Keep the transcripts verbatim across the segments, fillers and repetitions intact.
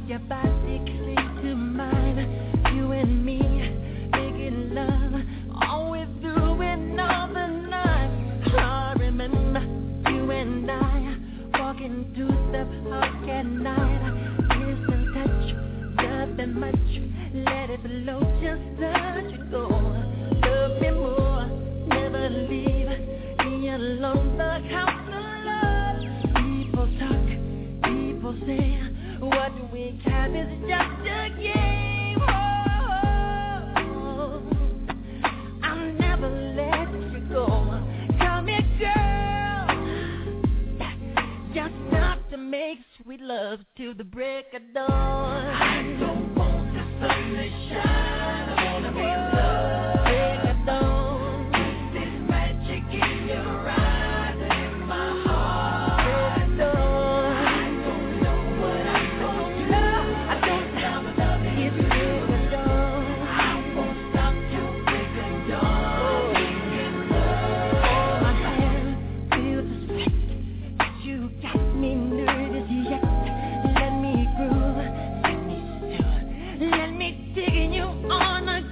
your body cling to mine. You and me making love, always doing all the night. I remember you and I walking two step hop at night. Instant touch, nothing much. Let it flow, just let it go. Love me more, never leave me alone. The house of love. People talk, people say, what we have is just a game. Oh, I'll never let you go. Come here, girl, just enough to make sweet love till the break of dawn. I don't want the sun to shine, I wanna be loved. Break of dawn, this magic in your eyes and in my heart. Break of dawn, I don't know what I'm gonna do. I don't know love is break of dawn. I won't stop till break of dawn. Making love. Hold my hand, feel the sweat. You got me nervous yet. Let me groove, let me still, let me dig you on a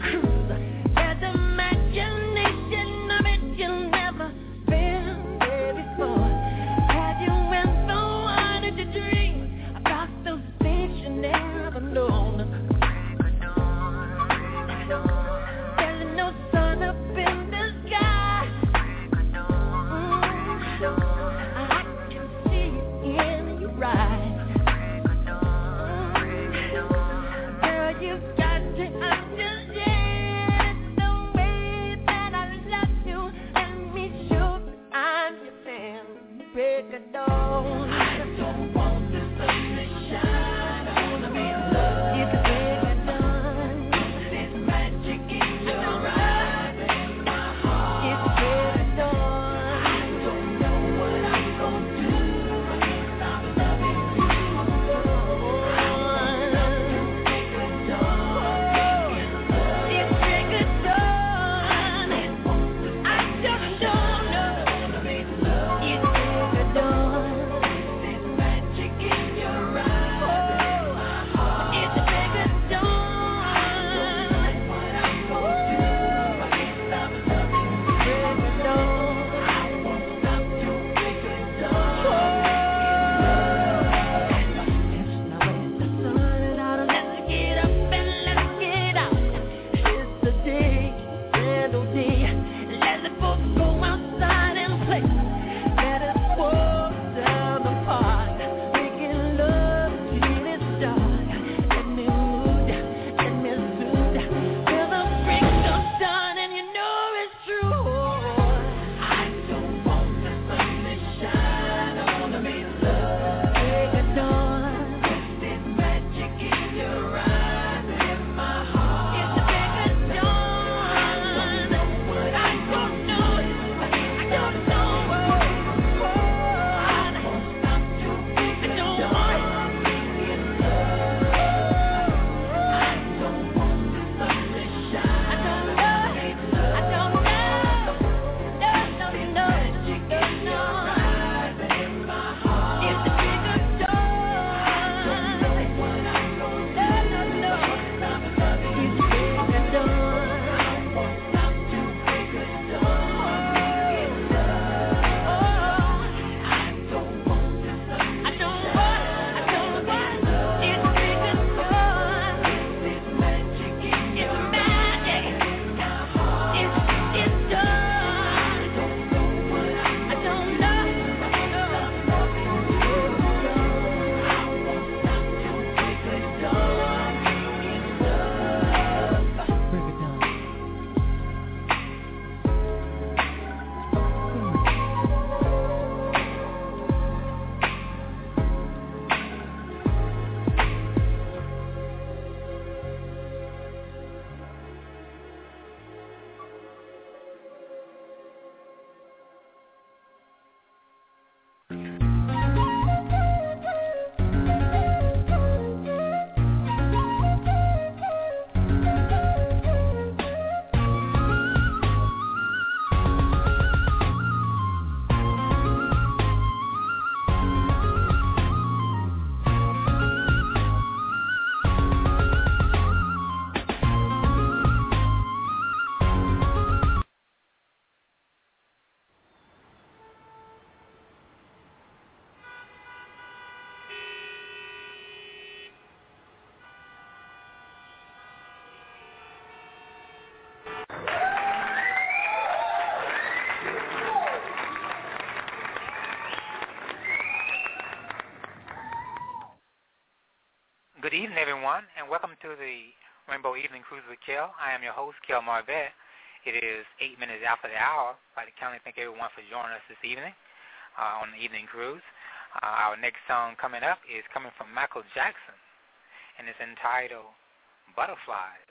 Good evening, everyone, and welcome to the Rainbow Evening Cruise with Kel. I am your host, Kel Marvette. It is eight minutes after the hour. I'd like to kindly thank everyone for joining us this evening uh, on the Evening Cruise. Uh, our next song coming up is coming from Michael Jackson, and it's entitled Butterflies.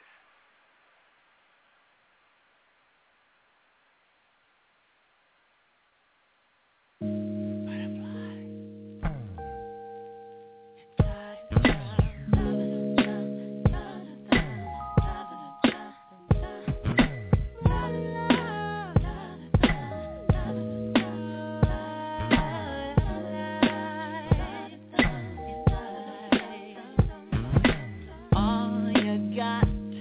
All you got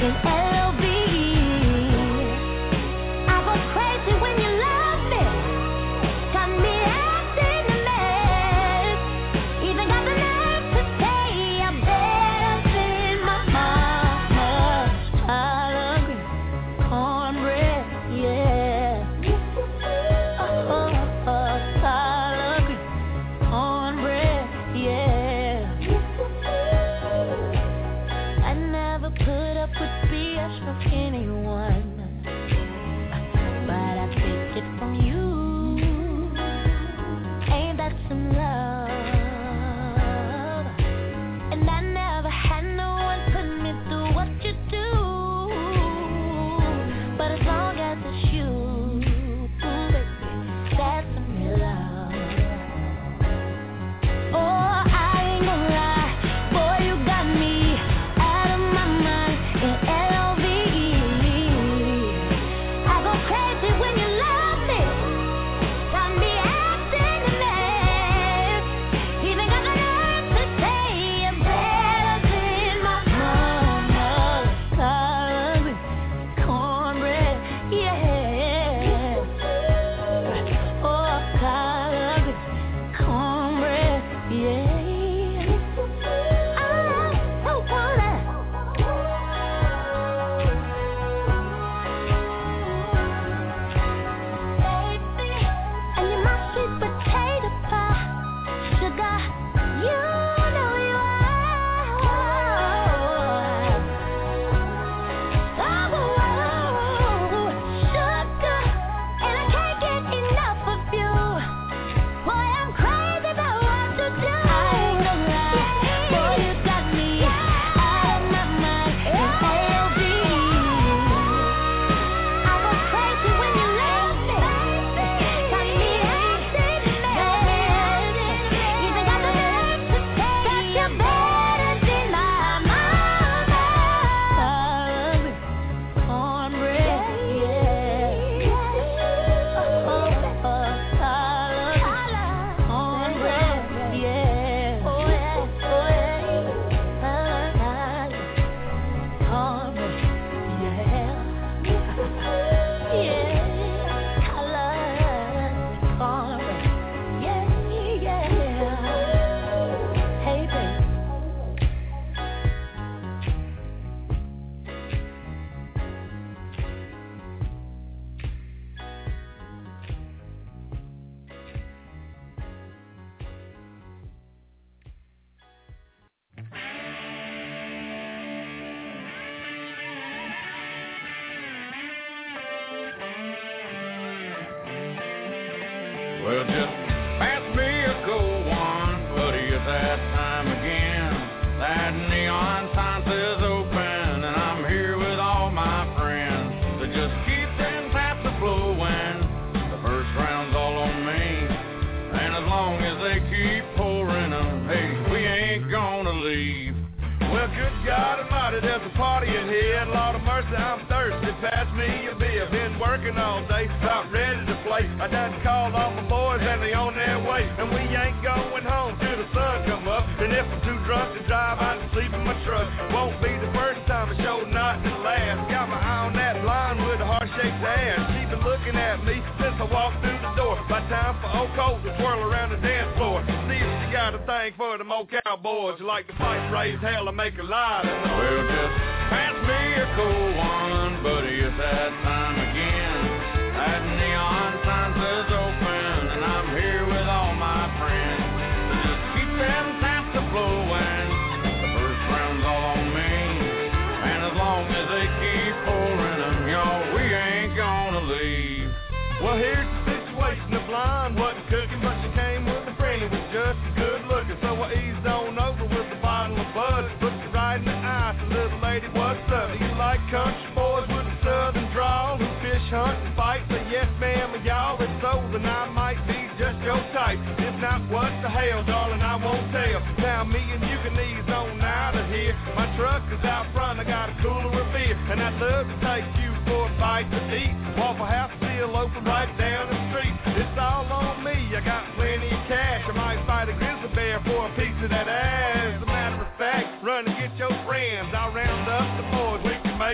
Well, just pass me a cold one, buddy, it's that time again. That neon sign says open, and I'm here with all my friends. So just keep them taps a-flowing, the first round's all on me. And as long as they keep pouring them, hey, we ain't gonna leave. Well, good God Almighty, there's a party in here. Lord of mercy, I'm thirsty. Pass me a beer. Been working all day, about ready to play. I done called all my boys and they on their way. And we ain't going home till the sun come up. And if I'm too drunk to drive, I can sleep in my truck. Won't be the first time, it's sure not the last. Got my eye on that blonde with a heart-shaped ass. She been looking at me since I walked through the door. By time for old coat to twirl around the dance floor. See if she got a thing for them old cowboys who like to fight, raise hell, and make a lie. Well, just pass me a cold one, buddy, it's that time again. That neon sign says open, and I'm here with all my friends. So just keep them taps a-flowing, the first round's all on me. And as long as they keep pouring them, y'all, we ain't gonna leave. Well, here's the situation. The blonde wasn't cooking, but she came with a friend who was just as good looking. So I eased on over with a bottle of Bud. Looked her right in the eye, said, little lady, what's up? Do you like country boys with a southern drawl who fish, hunt, and fight? Say yes, ma'am, and y'all, if so, then I might be just your type. If not, what the hell, darling, I won't tell. Now me and you can ease on out of here. My truck is out front, I got a cooler of beer, and I'd love to take you for a bite to eat. Waffle House still open right down the street. It's all on me, I got plenty of cash. I might fight a grizzly bear for a piece of that ass. As a matter of fact, run and get your friends. I'll round up the boys, we can make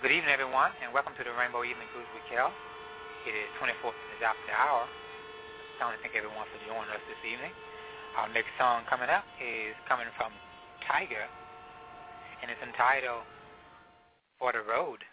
Good evening, everyone, and welcome to the Rainbow Evening Cruise with Kel. It is twenty-four minutes after the hour. I want to thank everyone for joining us this evening. Our next song coming up is coming from Tiger, and it's entitled For the Road.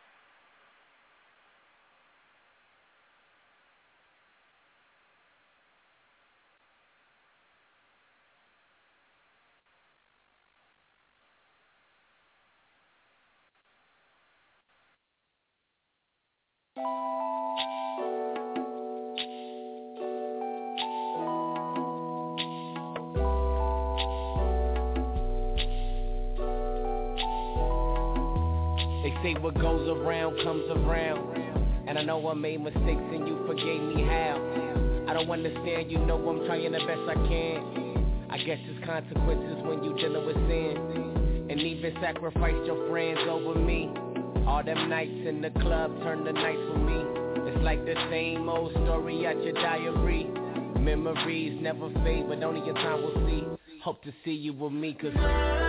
They say what goes around comes around, and I know I made mistakes and you forgave me how. I don't understand, you know I'm trying the best I can. I guess it's consequences when you dealing with sin, and even sacrificed your friends over me. All them nights in the club turned to nights for me. It's like the same old story at your diary. Memories never fade, but only your time will see. Hope to see you with me, cause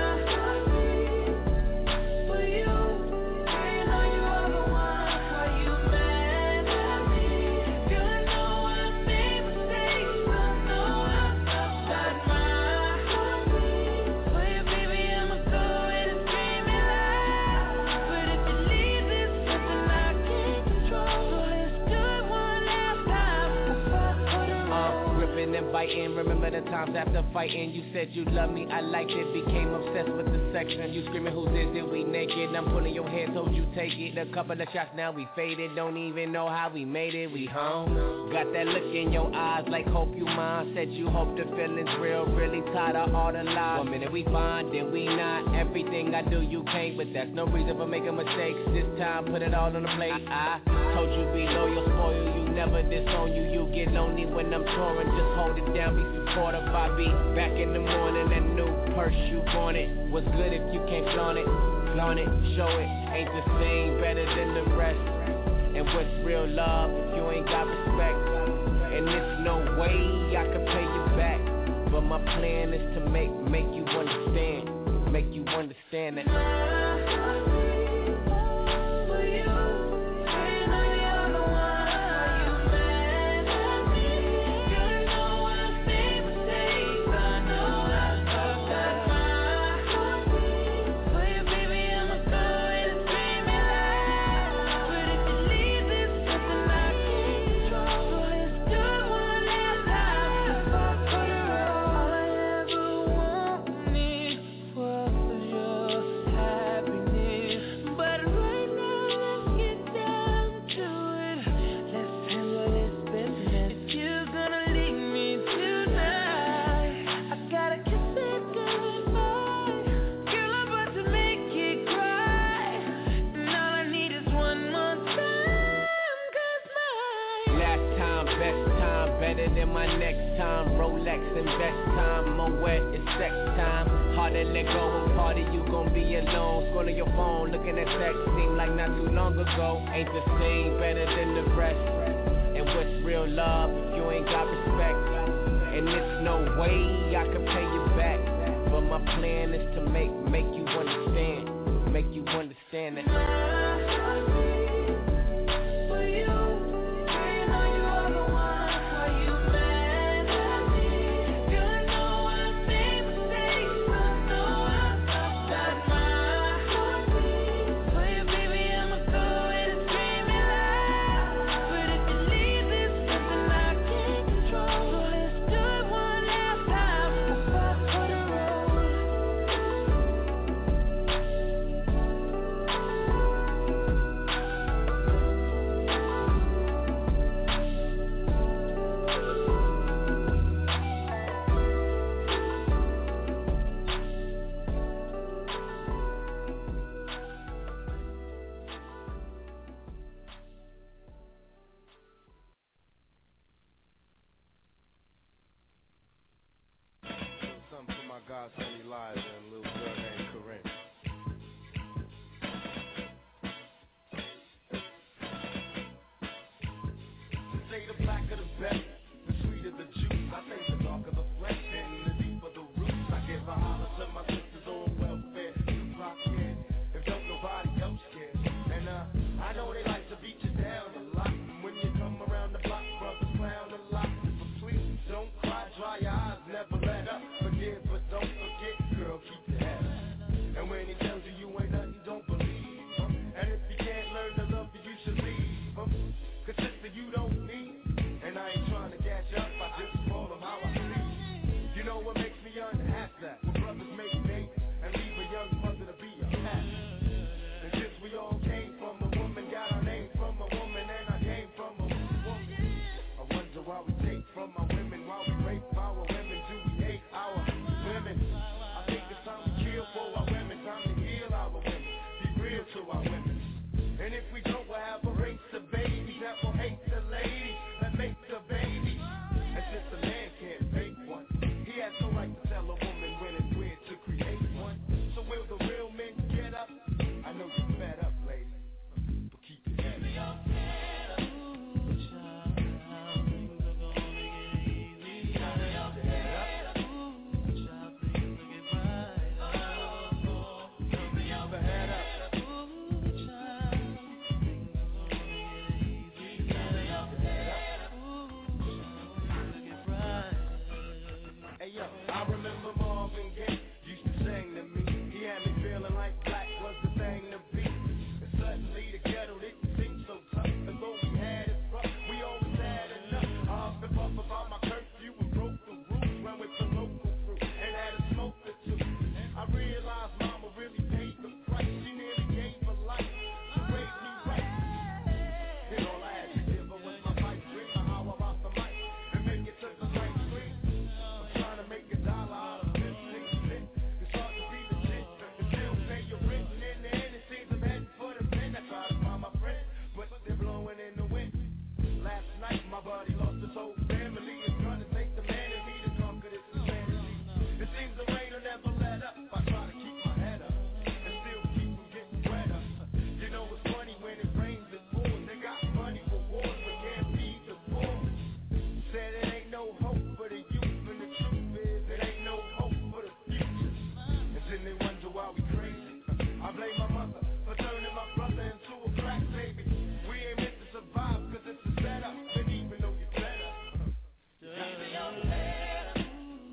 biting. Remember the times after fighting, you said you loved me, I liked it, became obsessed with the section. You screaming, who's this, it, we naked, I'm pulling your hair, told you take it. A couple of shots, now we faded, don't even know how we made it, we home. Got that look in your eyes, like hope you mine. Said you hope the feeling's real, really tired of all the lies. One minute we fine, then we not, everything I do you can't, but that's no reason for making mistakes. This time, put it all on the plate. I, I told you be loyal, spoil you, never disown you. You get lonely when I'm touring, just hold it down, be supportive. I be back in the morning, that new purse you wanted. What's good if you can't flaunt it? Flaunt it, show it, ain't the same, better than the rest. And what's real love if you ain't got respect? And there's no way I can pay you back, but my plan is to make, make you understand, make you understand that in my next time, Rolex and best time, Moet is sex time. Hard to let go of party, you gon' be alone. Scrolling your phone, looking at text, seem like not too long ago. Ain't the same, better than the rest. And what's real love if you ain't got respect? And there's no way I can pay you back, but my plan is to make, make you understand, make you understand that. My sisters on welfare, you rock in. If don't nobody else care, but he lost his whole family. His gun is ain't the man in me to conquer this insanity. It seems the rain will never let up. I try to keep my head up and still keep from getting wetter. You know it's funny when it rains it pours. They got money for wars but can't feed the poor. Said it ain't no hope for the youth, and the truth is it ain't no hope for the future. And then they wonder why we crazy. I blame my mother for turning my brother into a crack baby. We ain't meant to survive cause it's a setup, and even though you're better, give me your head up.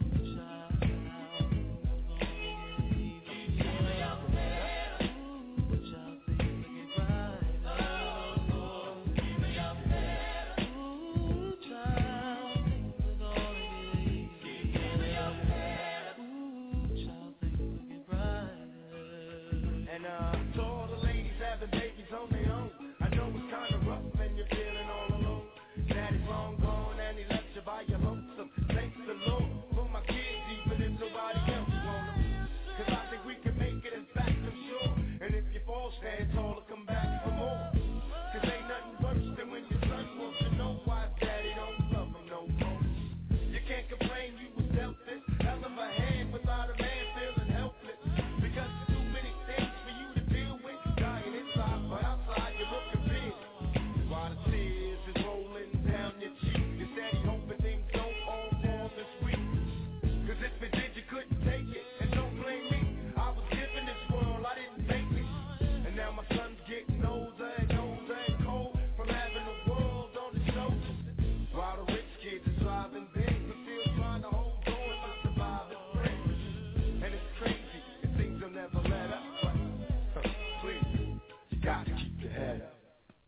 And uh, to all the ladies having babies on their own, I know it's kinda rough and you're feeling all alone. Daddy's long gone and he left you by your lonesome. Thanks the Lord for my kids, even if nobody else want them. Cause I think we can make it, in fact I'm sure. And if you fall, stand tall and come back for more. Cause ain't nothing worse than when your son wants to know why daddy don't love him no more. You can't complain you was dealt this hell of a hand without a man feeling helpless. Because there's too many things for you to deal with. Dying inside, but outside you're looking big. While the tears is rolling down your cheek, you're steady hoping things don't all fall this week. Cause if it did, you couldn't take it. And don't blame me, I was given this world, I didn't make it. And now my son's getting older and older and cold from having the world on his shoulders. While the rich kids are driving big, but still trying to hold on to survive and friends. And it's crazy, and things will never let up. But huh, please, you gotta keep your head up.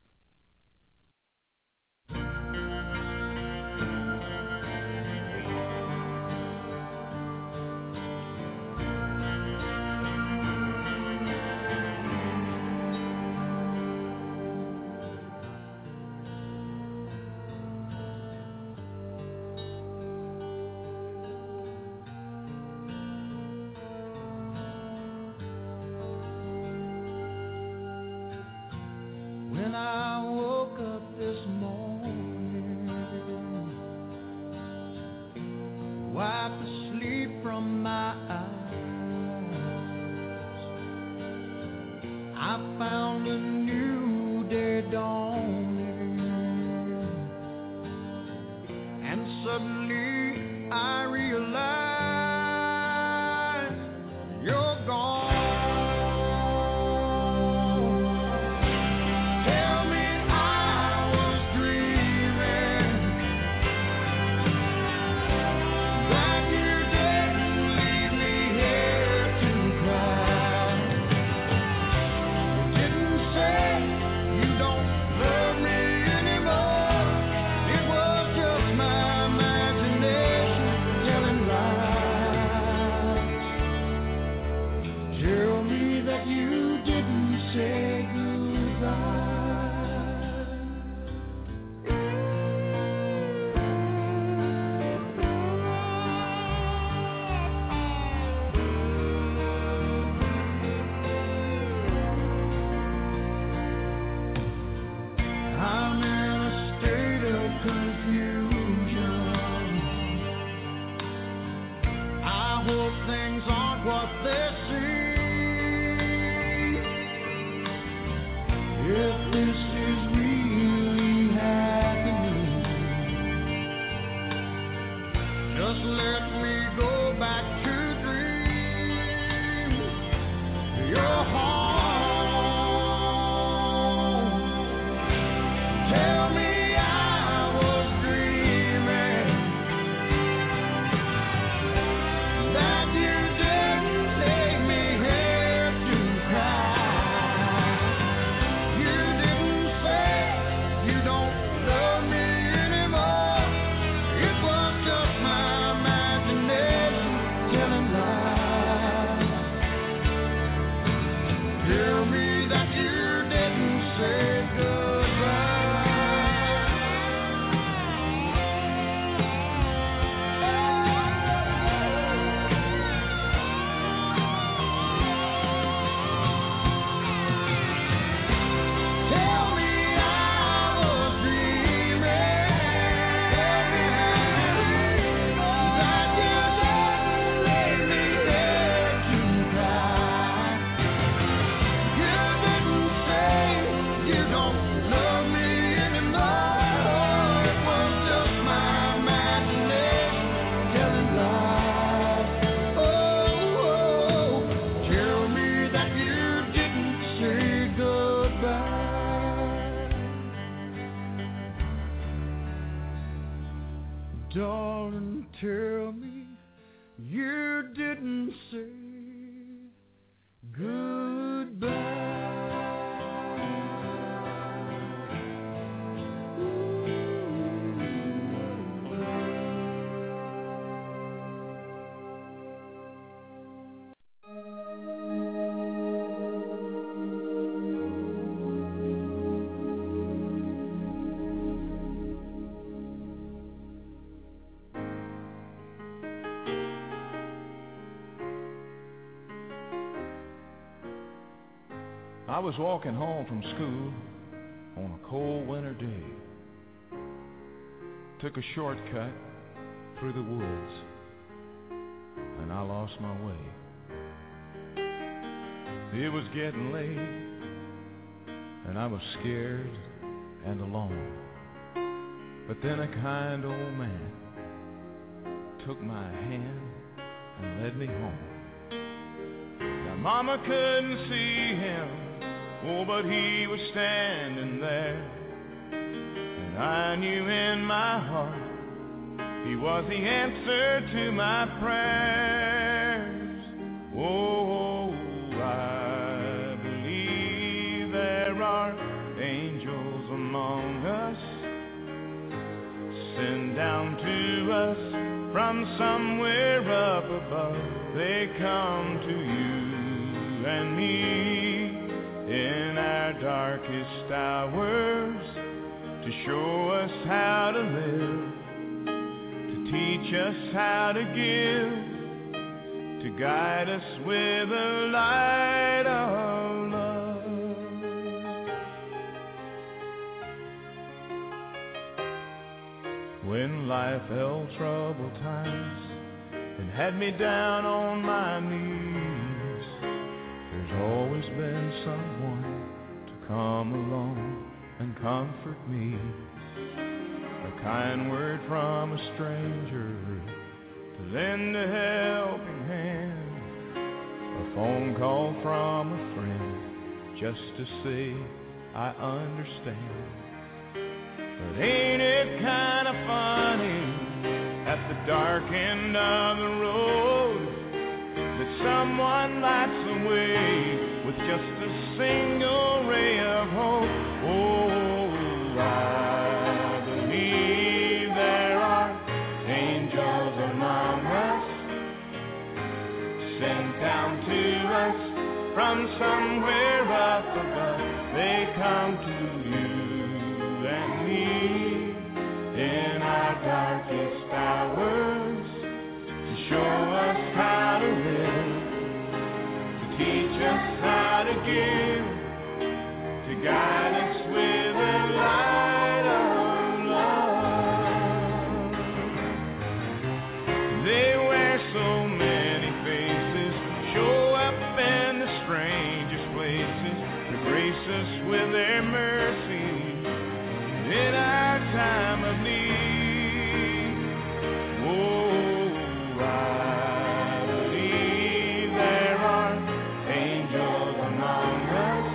When I woke up this morning, wiped the sleep from my eyes, I found a new day dawning, and suddenly I realized you're gone. Love me anymore. It was just my imagination. Darling, tell me you didn't say goodbye. I was walking home from school on a cold winter day. Took a shortcut through the woods, and I lost my way. It was getting late, and I was scared and alone. But then a kind old man took my hand and led me home. Now Mama couldn't see him, oh, but he was standing there, and I knew in my heart he was the answer to my prayers. Oh, I believe there are angels among us, sent down to us from somewhere up above. They come to you and me in our darkest hours to show us how to live, to teach us how to give, to guide us with the light of love. When life held troubled times and had me down on my knees, there's always been someone to come along and comfort me. A kind word from a stranger to lend a helping hand, a phone call from a friend just to say I understand. But ain't it kind of funny at the dark end of the road that someone lights the way with just a single ray of hope? Oh, I believe there are angels among us, sent down to us from somewhere up above. They come to you and me in our darkest hours to show us how to live, to teach us how to give, to guide us with the light of love. They wear so many faces, show up in the strangest places to grace us with their mercy in our time of need. Oh, I believe there are angels among us,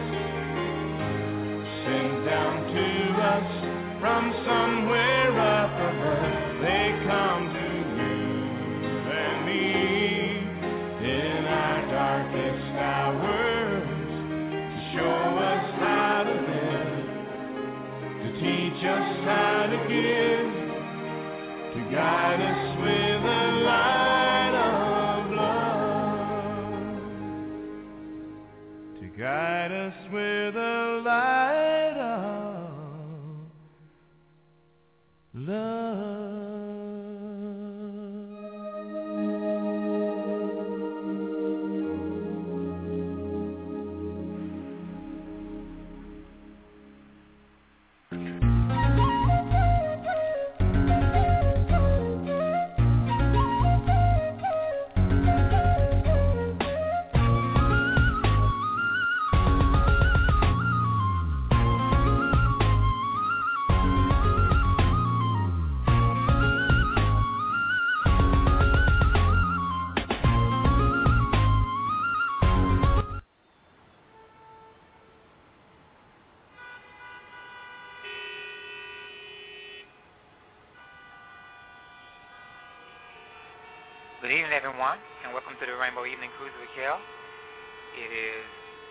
sent down to us from somewhere up above. They come to you and me in our darkest hours to show us how to live, to teach us how to give, to guide us with the light of love, to guide us with the light of love. Good evening, everyone, and welcome to the Rainbow Evening Cruise with Kel. It is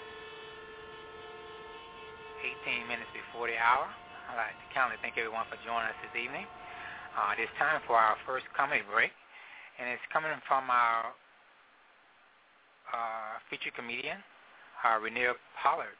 eighteen minutes before the hour. I'd like to kindly thank everyone for joining us this evening. Uh, it is time for our first comedy break, and it's coming from our uh, featured comedian, uh, Rainier Pollard.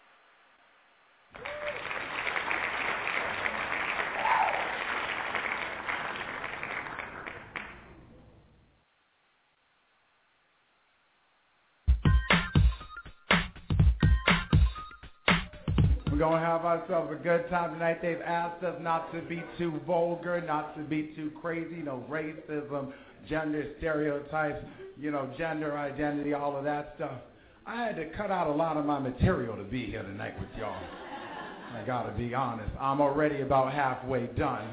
We're going to have ourselves a good time tonight. They've asked us not to be too vulgar, not to be too crazy, no racism, gender stereotypes, you know, gender identity, all of that stuff. I had to cut out a lot of my material to be here tonight with y'all. I got to be honest. I'm already about halfway done.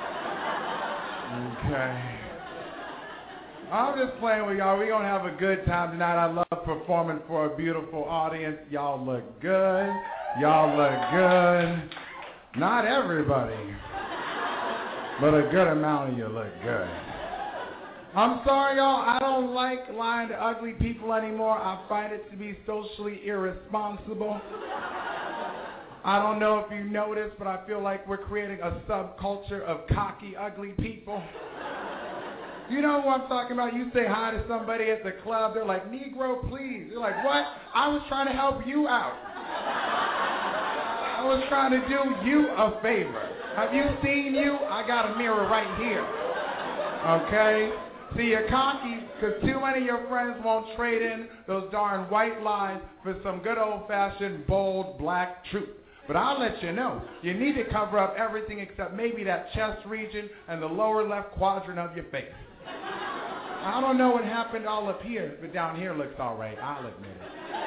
Okay. I'm just playing with y'all. We're going to have a good time tonight. I love performing for a beautiful audience. Y'all look good. Y'all look good. Not everybody, but a good amount of you look good. I'm sorry, y'all. I don't like lying to ugly people anymore. I find it to be socially irresponsible. I don't know if you noticed, but I feel like we're creating a subculture of cocky, ugly people. You know what I'm talking about? You say hi to somebody at the club, they're like, Negro, please. You're like, what? I was trying to help you out. I was trying to do you a favor. Have you seen you? I got a mirror right here. Okay? See, you're cocky because too many of your friends won't trade in those darn white lies for some good old-fashioned, bold, black truth. But I'll let you know, you need to cover up everything except maybe that chest region and the lower left quadrant of your face. I don't know what happened all up here, but down here looks all right. I'll admit it.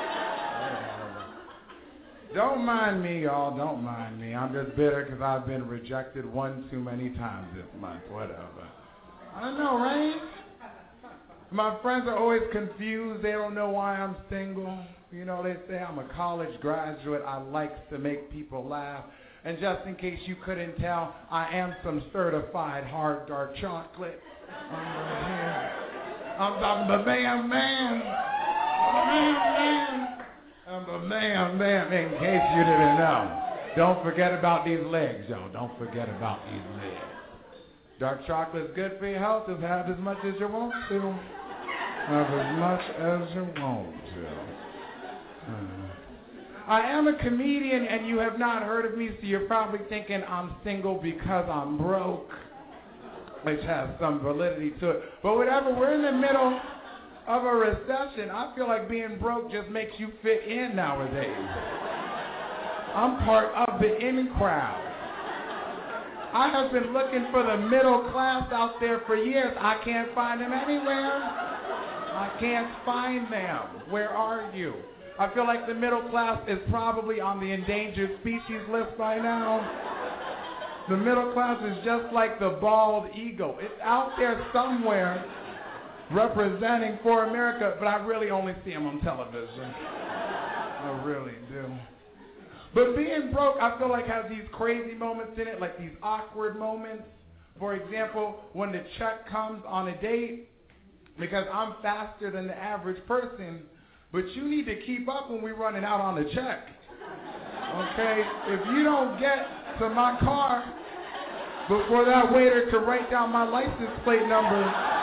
Don't mind me, y'all. Don't mind me. I'm just bitter because I've been rejected one too many times this month. Whatever. I know, right? My friends are always confused. They don't know why I'm single. You know, they say I'm a college graduate. I like to make people laugh. And just in case you couldn't tell, I am some certified hard dark chocolate. I'm right here. I'm, I'm the man, man. Man, man. I'm the man, man, in case you didn't know. Don't forget about these legs, y'all. Don't forget about these legs. Dark chocolate's good for your health. Just have as much as you want to. Have as much as you want to. Uh, I am a comedian, and you have not heard of me, so you're probably thinking I'm single because I'm broke, which has some validity to it. But whatever, we're in the middle of a recession. I feel like being broke just makes you fit in nowadays. I'm part of the in crowd. I have been looking for the middle class out there for years. I can't find them anywhere. I can't find them. Where are you? I feel like the middle class is probably on the endangered species list by now. The middle class is just like the bald eagle. It's out there somewhere representing for America, but I really only see him on television. I really do. But being broke, I feel like has these crazy moments in it, like these awkward moments. For example, when the check comes on a date, because I'm faster than the average person, but you need to keep up when we're running out on the check. Okay? If you don't get to my car before that waiter can write down my license plate number,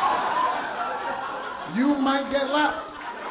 you might get left.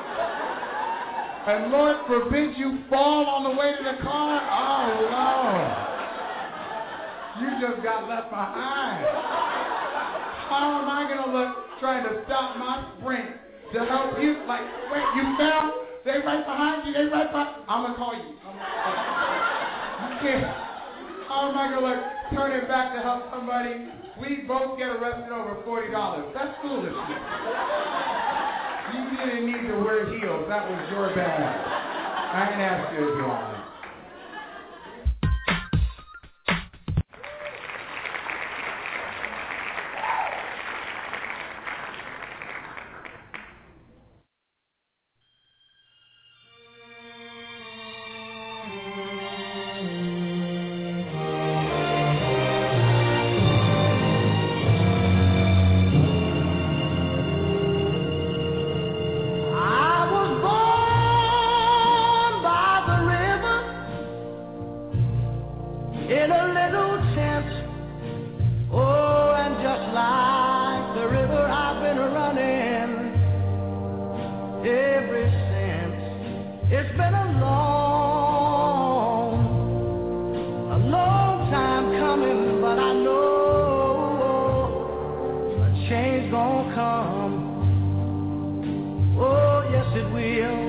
And Lord forbid you fall on the way to the car. Oh, Lord. You just got left behind. How am I going to look trying to stop my sprint to help you? Like, wait, you fell? They right behind you. They right behind you. I'm going to call you. I'm gonna call you. You can't. How am I going to look turning back to help somebody? We both get arrested over forty dollars. That's foolishness. You didn't need to wear heels. That was your bad. I didn't ask you to do all that. change gonna come. Oh, yes it will.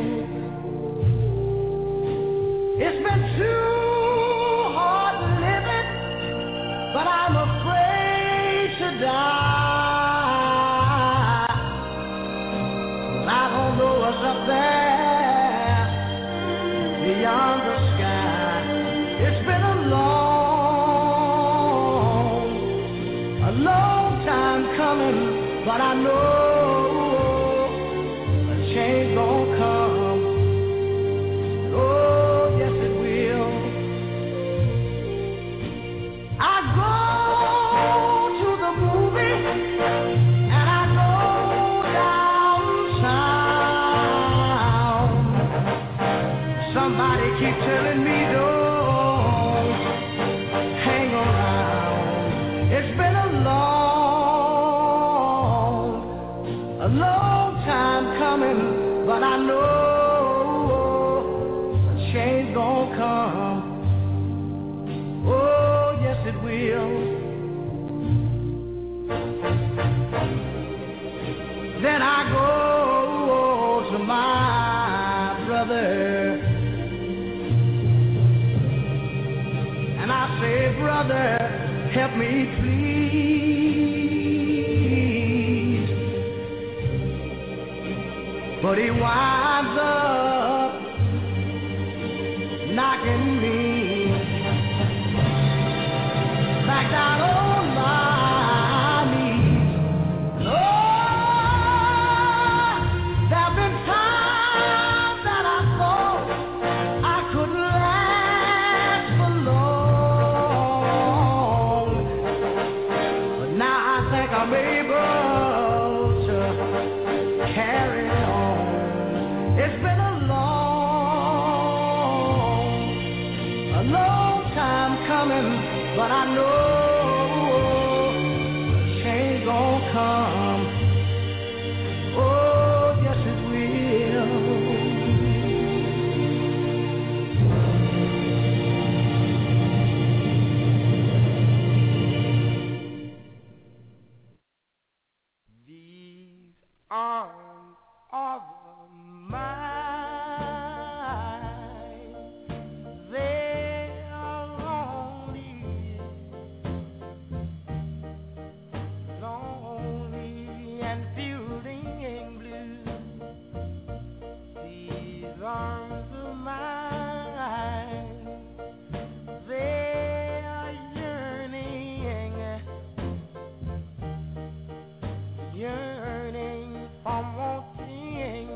It's been too hard living, but I'm afraid to die. I don't know what's up there beyond the sky. It's been a long, a long time coming, but I know a change gonna come. Oh, yes it will. I go to the movie and I go downtown. Somebody keep telling me don't hang around. It's been a long, a long time coming, but I know a change gonna come. Oh, yes it will. Then I go to my brother and I say, brother, help me please. But he winds up knocking me back down on my knees. Oh, there've been times that I thought I couldn't last for long, but now I think I'm able to carry on. It's been a long, a long time coming, but I know a change gonna come. Oh, yes it will. These arms are mine. They are lonely, lonely and feeling blue. These arms of mine, they are yearning, yearning for wanting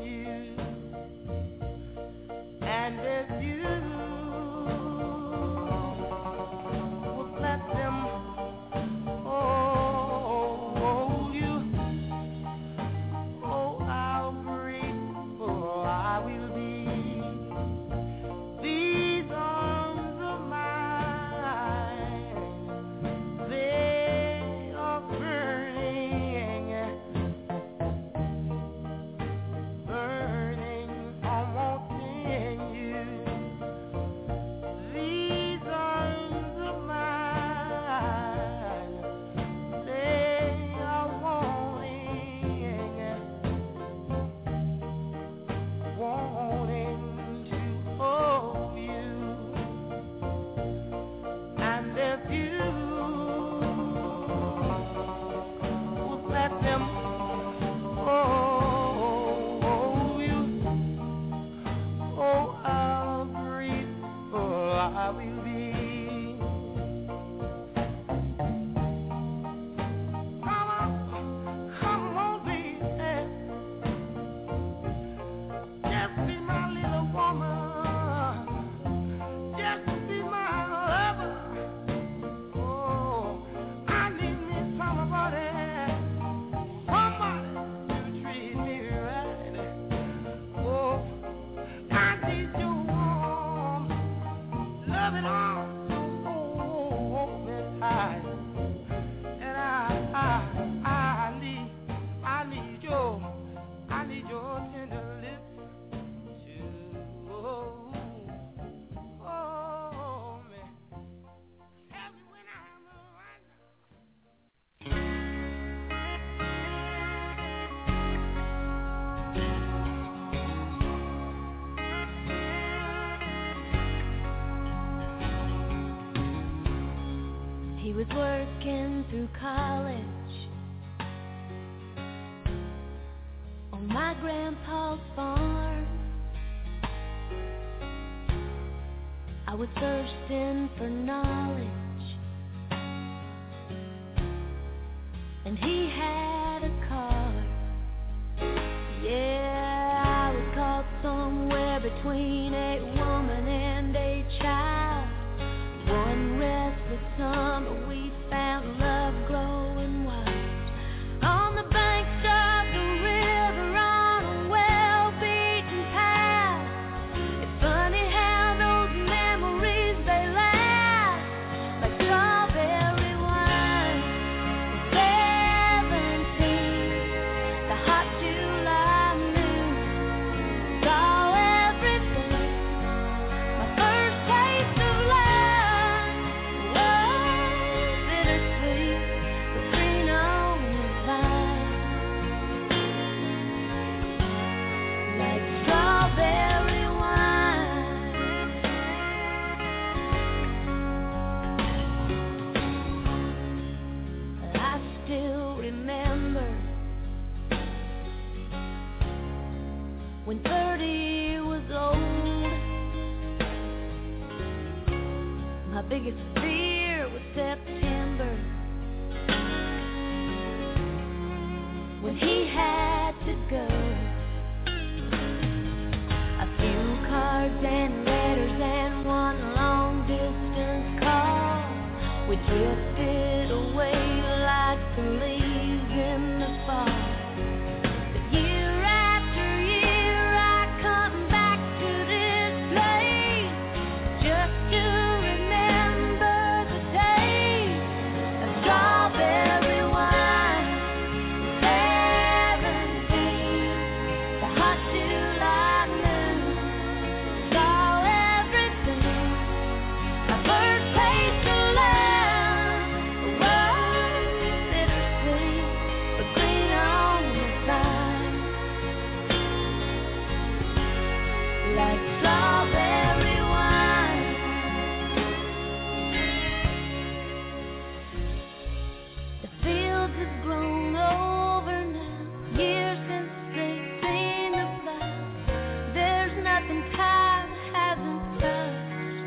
was working through college on my grandpa's farm. I was thirsting for knowledge, and he had a car. Yeah, I was caught somewhere between a woman and a child. One restless summer we found love growing wild on the banks of the river on a well-beaten path. It's funny how those memories, they last like strawberry wine. Seventeen, the hot July noon, saw everything. My first taste of love was bittersweet, but green on the vine, like strawberry wine. I still remember when thirty was old. My biggest fear was September, when he had to go. A few cards and letters and one long distance call. We drifted away like the leaves in the fall. But year after year I come back to this place just to remember the taste of strawberry wine. Seventeen, the hot July noon, saw everything. My first taste of love was bittersweet, but green on the vine, like strawberry wine. The fields have grown over now, years since they've seen the plow. There's nothing time hasn't touched.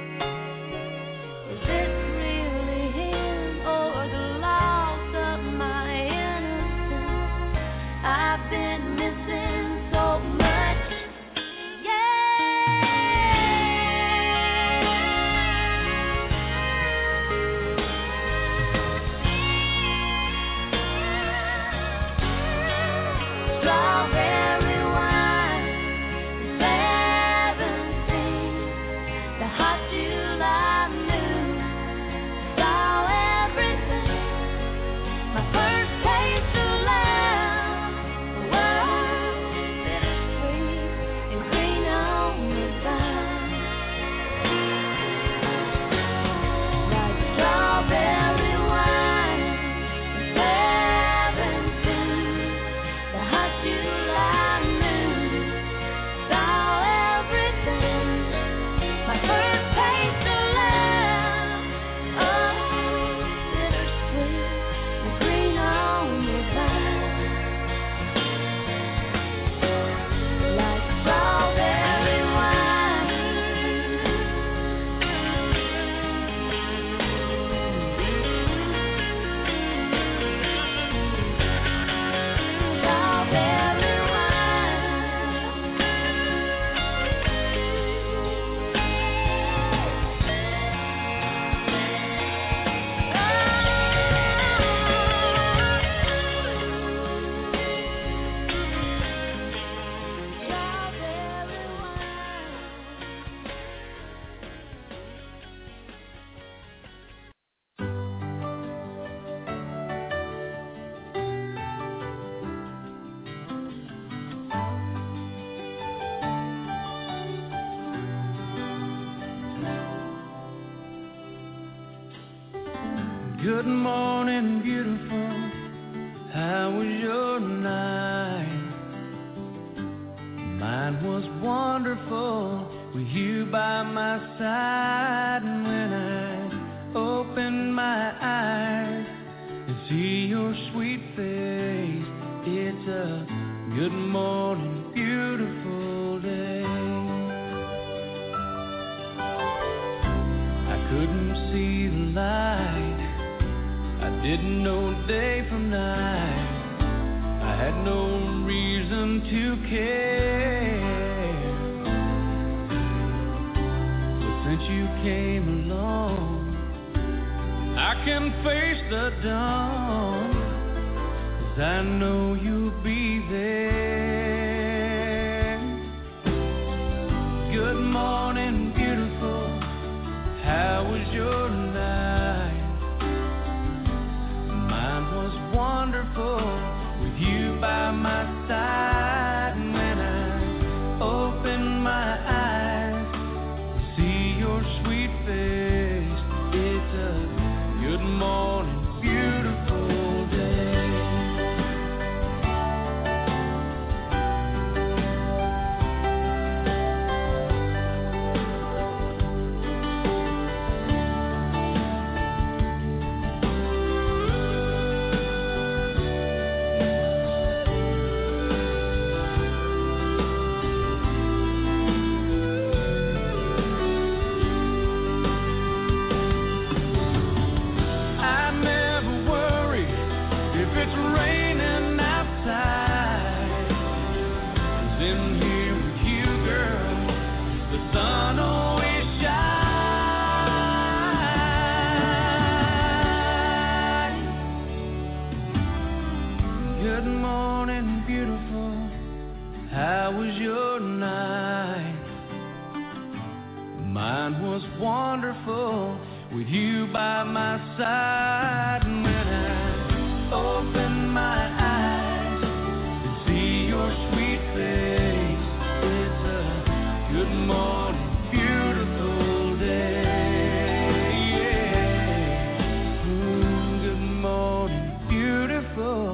Is this really him or the loss of my innocence? I've been missing so much. Strawberry wine, seventeen, the hot July noon, saw everything. My first taste of love was bittersweet and green on the vine, like strawberry wine, seventeen, the hot July noon, saw everything. My first taste of love, oh, bittersweet and green on the vine, like strawberry wine. Strawberry Good morning, beautiful. How was your night? Mine was wonderful with you by my side. And when I opened my eyes, sweet face. It's a good morning, beautiful day. I couldn't see the light, I didn't know day from night, I had no reason to care. But since you came along, I can face the dawn, 'cause I know you'll be there. Good morning, beautiful, how was your night? Mine was wonderful, with you by my side. And when I open my eyes, see your sweet face. It's a good morning, beautiful day. Wonderful, with you by my side. And when I open my eyes and see your sweet face, it's a good morning, beautiful day. Yeah. Mm, good morning, beautiful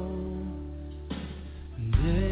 day.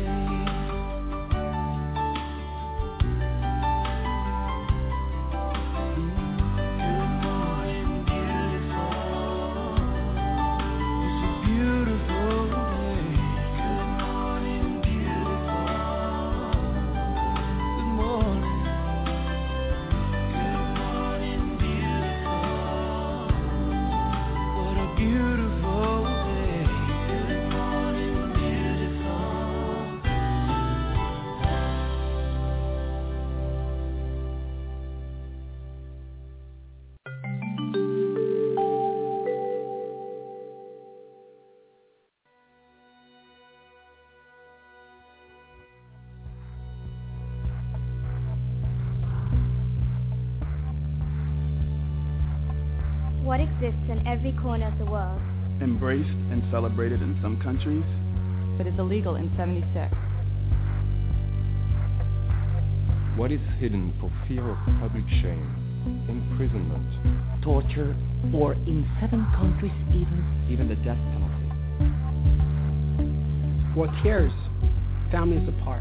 What exists in every corner of the world, embraced and celebrated in some countries, but is illegal in seventy-six. What is hidden for fear of public shame, imprisonment, torture, or in seven countries even, even the death penalty. What tears families apart?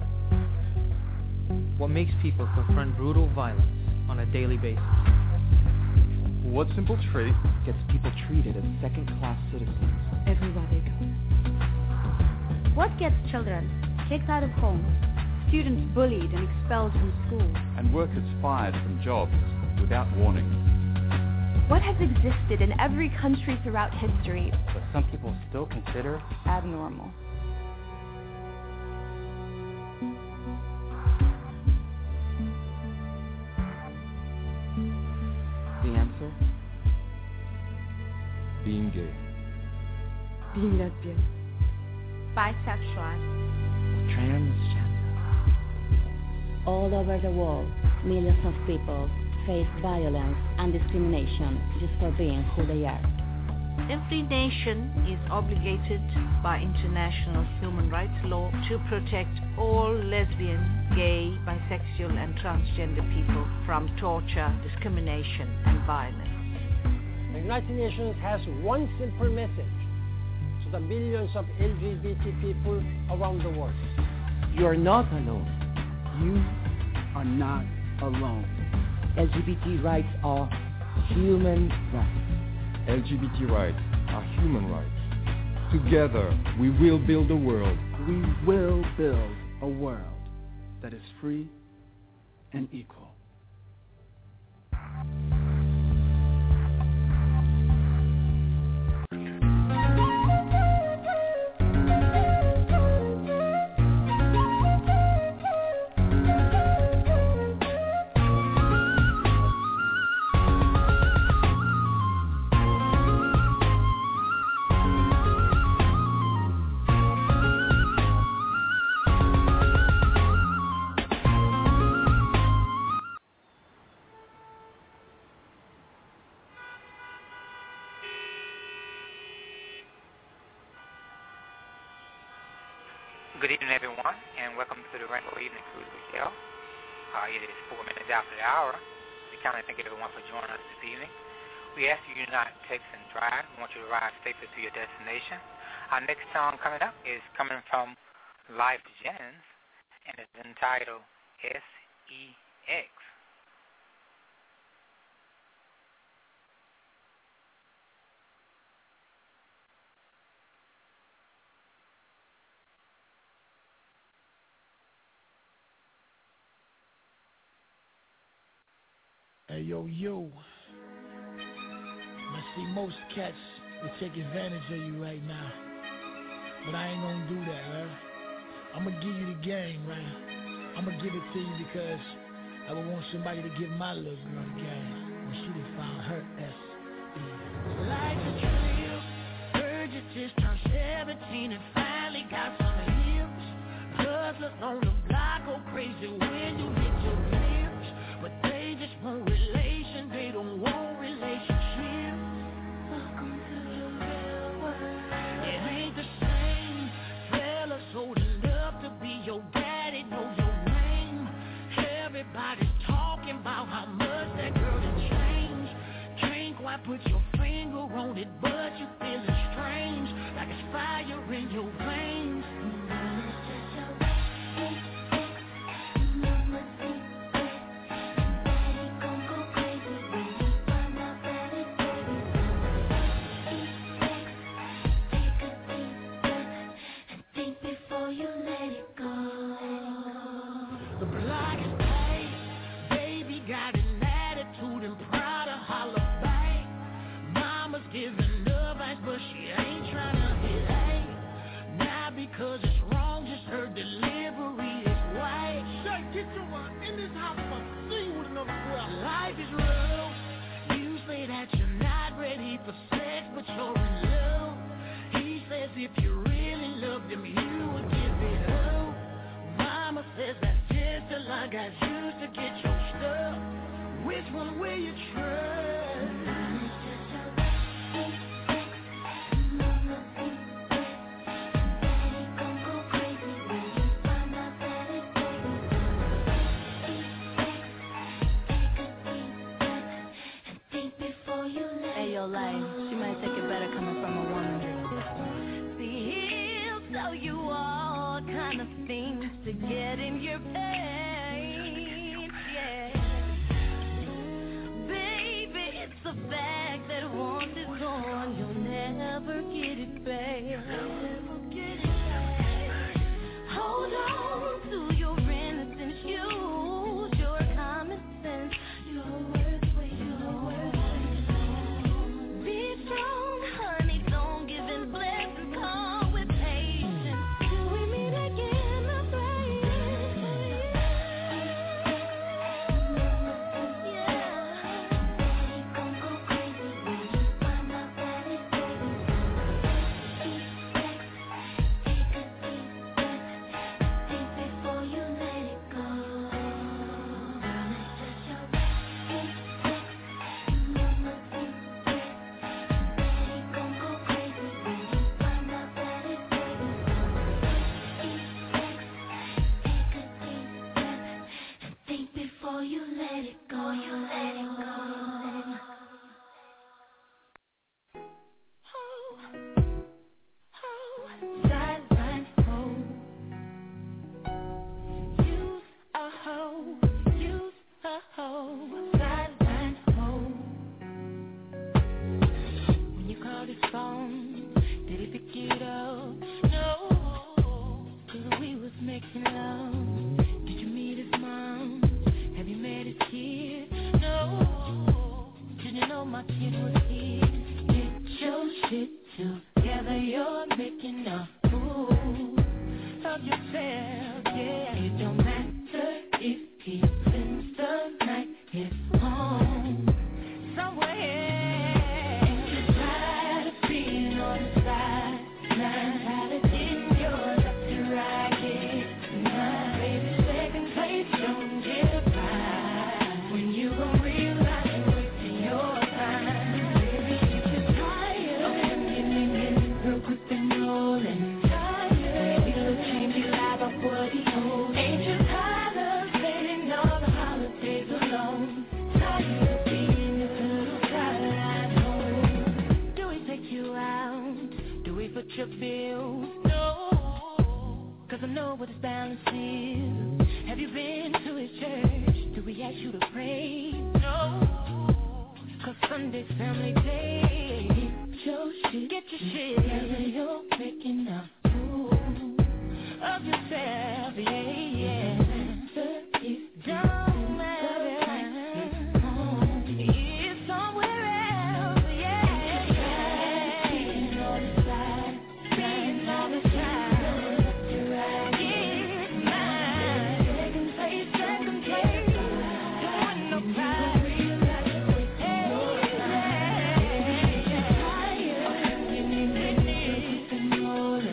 What makes people confront brutal violence on a daily basis? What simple trait gets people treated as second-class citizens everywhere they go? What gets children kicked out of home, students bullied and expelled from school, and workers fired from jobs without warning? What has existed in every country throughout history, but some people still consider abnormal? The answer? Being gay. Being lesbian. Bisexual. Transgender. All over the world, millions of people face violence and discrimination just for being who they are. Every nation is obligated by international human rights law to protect all lesbian, gay, bisexual and transgender people from torture, discrimination and violence. The United Nations has one simple message to the millions of L G B T people around the world. You are not alone. You are not alone. L G B T rights are human rights. L G B T rights are human rights. Together, we will build a world. We will build a world that is free and equal. Good evening, everyone, and welcome to the Rainbow Evening Cruise with Kel. Uh, it is four minutes after the hour. We kindly thank everyone for joining us this evening. We ask you to not text and drive. We want you to arrive safely to your destination. Our next song coming up is coming from Life Jennings, and it's entitled S E X. Hey, yo, yo. I see most cats will take advantage of you right now. But I ain't gonna do that, right? I'm gonna give you the game, right? I'm gonna give it to you because I would want somebody to give my little girl the game when she done found her S E. Like a trip, heard you just turned seventeen and finally got some hips. Hustlers on the block go crazy when you hit your lips. But they just want relation, they don't want relationship. Welcome to the real world. It ain't the same. Fellas old enough to be your daddy, know your name. Everybody's talking about how much that girl done changed. Can't quite put your finger on it, but you feeling strange, like it's fire in your veins. Cause it's wrong, just her delivery is white. Say, get your mind in this house, but see you with another girl. Life is rough. You say that you're not ready for sex, but you're in love. He says if you really loved him, you would give it up. Mama says that's just a lie, guys used to get your stuff. Which one will you trust? Life. She might take it better coming from a woman. See, he'll tell you all kind of things to get in your vein. Yeah, baby, it's a fact that once it's gone, you'll never get it back. Never get it back. Hold on to your innocence, use your common sense, your words with your words. bills. No, cause I know what his balance is. Have you been to his church? Do we ask you to pray? No, cause Sunday's family day. Get your shit, get your shit together, you're picking up food of yourself, yeah, yeah. It don't matter. It's somewhere else, yeah, yeah. Being on the side, being on the side. It's mine. Second place, second place. Doing no pride. Hey, yeah. You need to need to know.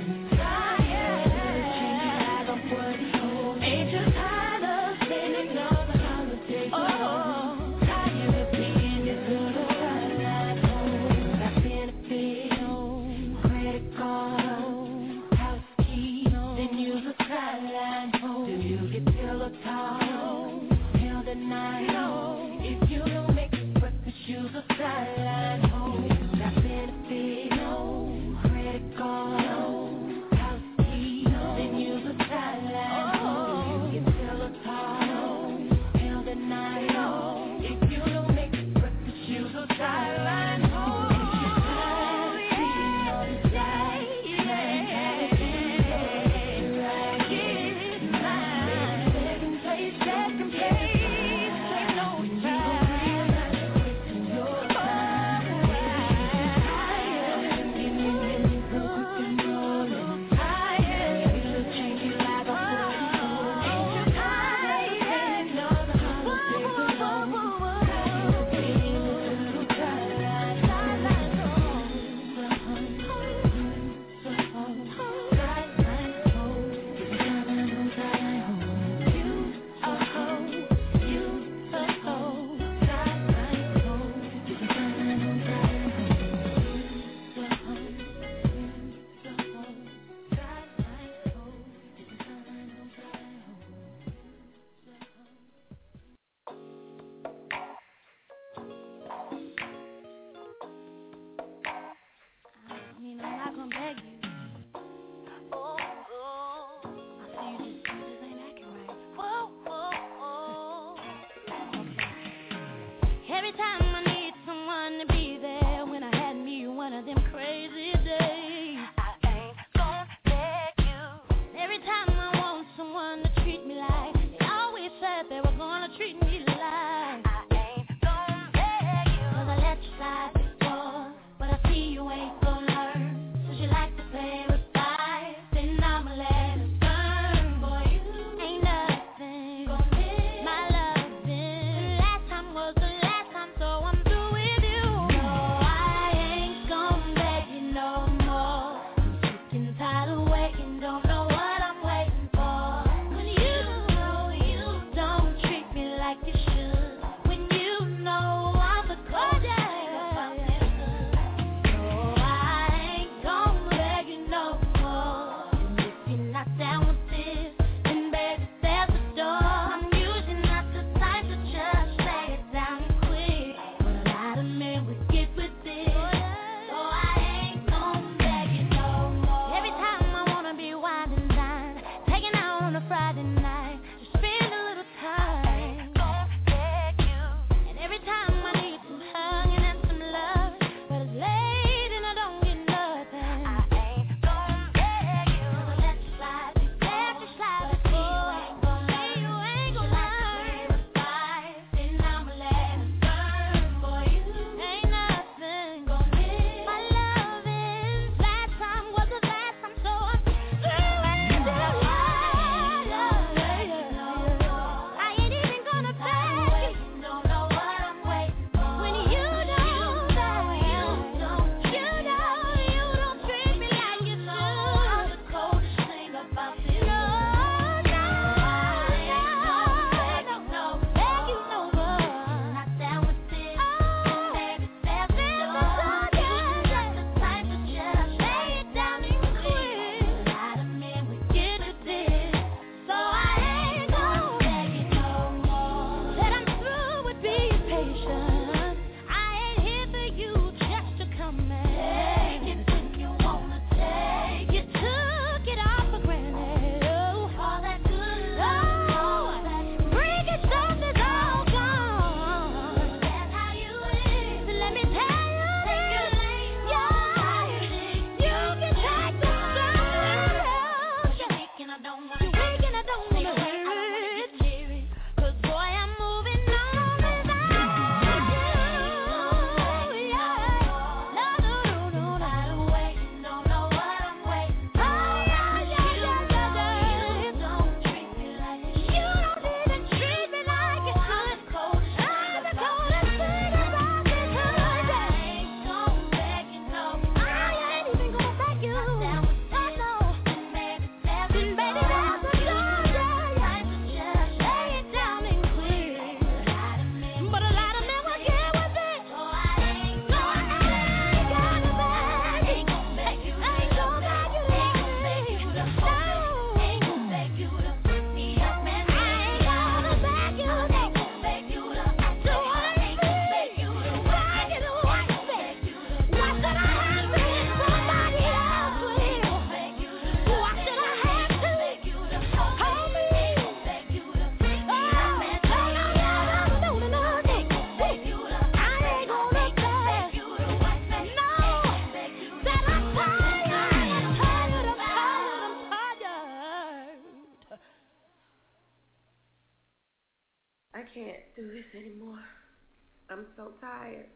can't do this anymore. I'm so tired.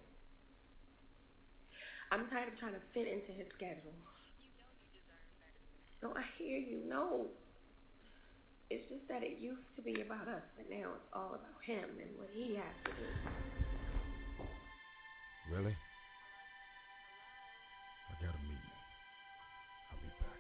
I'm tired of trying to fit into his schedule. No, I hear you. No. It's just that it used to be about us, but now it's all about him and what he has to do. Really? I got a meeting. I'll be back.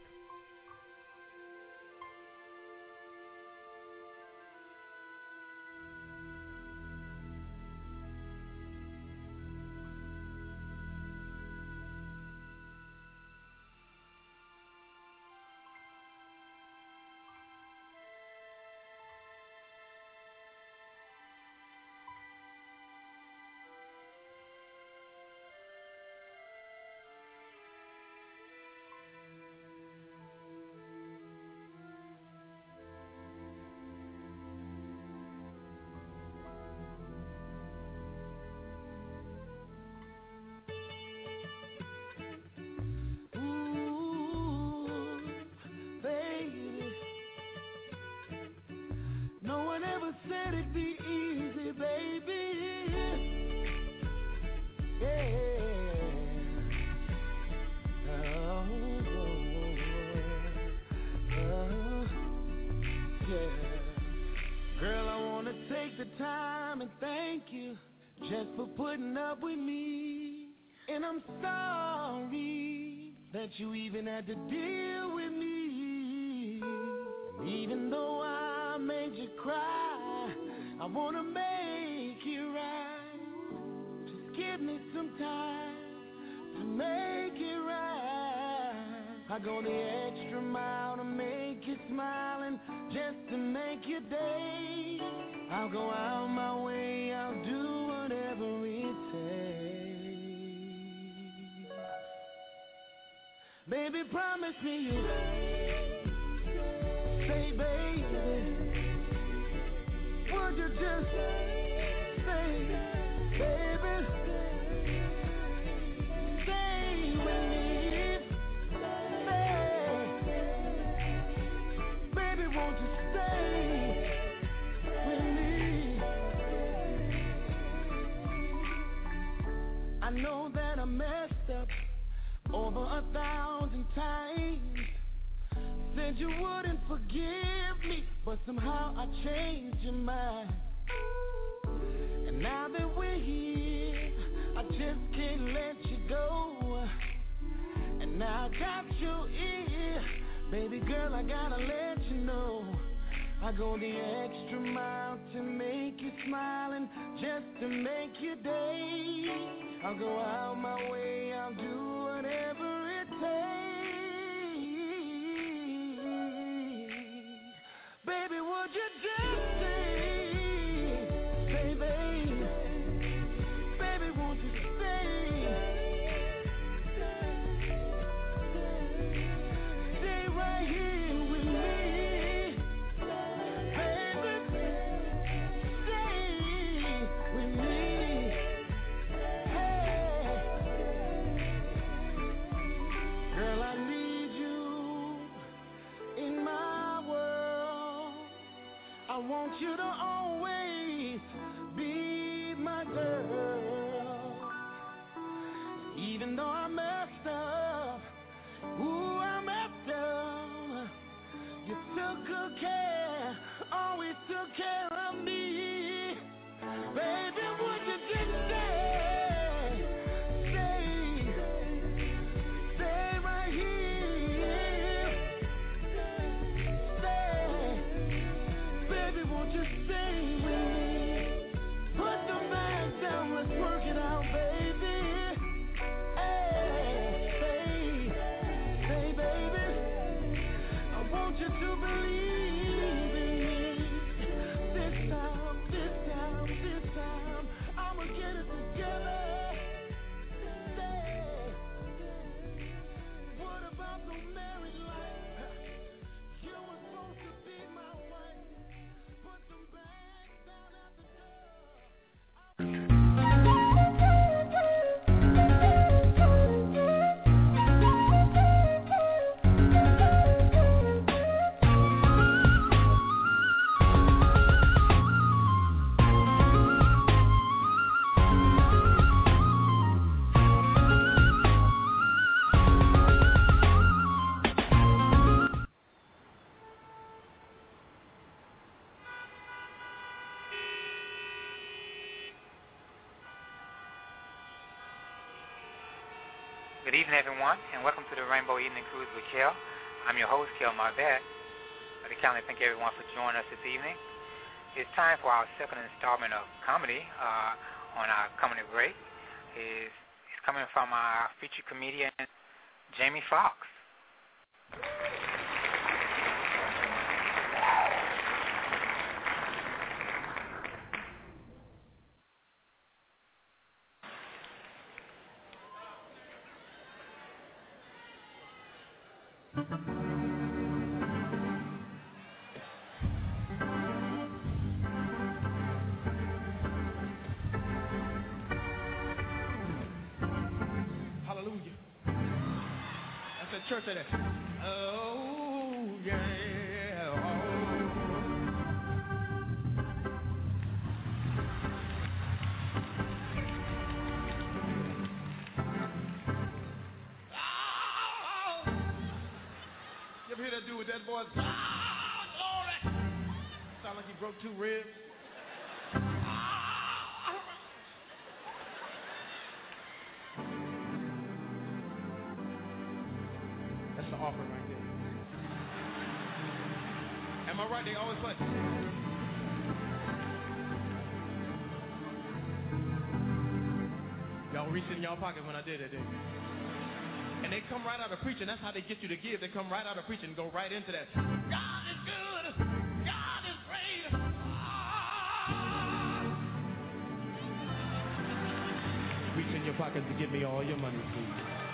Said it'd be easy, baby. Yeah. Oh, oh, yeah. Girl, I wanna take the time and thank you just for putting up with me. And I'm sorry that you even had to deal with me. And even though I made you cry, I wanna make it right. Just give me some time to make it right. I go the extra mile to make you smile and just to make your day. I'll go out my way, I'll do whatever it takes. Baby, promise me you'll say, baby, would you just say, baby, stay with me, stay, baby, won't you stay with me? I know that I messed up over a thousand times. Said you wouldn't forgive me, but somehow I changed your mind. And now that we're here, I just can't let you go. And now I got your ear, baby girl, I gotta let you know. I go the extra mile to make you smile and just to make your day. I'll go out my way, I'll do whatever it takes. Baby, would you just say, say, baby, baby, won't you stay, stay right here with me, baby, stay with me, hey, girl, I need you in my world. I want you to always be my girl. Even though I messed up, ooh, I messed up, you took good care, always took care of me. Baby, would you just stay, stay, stay right here, stay. Baby, won't you stay with me? Put the bags down, let's work it out, baby. Hey, stay, stay, baby. I want you to believe in me. This time, this time, this time, I'ma get it together. Stay. What about the married life? You were supposed to be my wife. Put them back. Good evening, everyone, and welcome to the Rainbow Evening Cruise with Kel. I'm your host, Kel Marvette. I'd like to thank everyone for joining us this evening. It's time for our second installment of comedy uh, on our comedy break. It's, it's coming from our featured comedian, Jamie Foxx. Hallelujah. That's that church, that. Oh, yeah. Oh. You ever hear that dude with that voice? Ah, glory! Sound like he broke two ribs. That's the offering right there. Am I right? They always play. Y'all reached in y'all pocket when I did that, didn't you? And they come right out of preaching. That's how they get you to give. They come right out of preaching and go right into that. God is good. God is great. Ah. Reach in your pockets to give me all your money, please.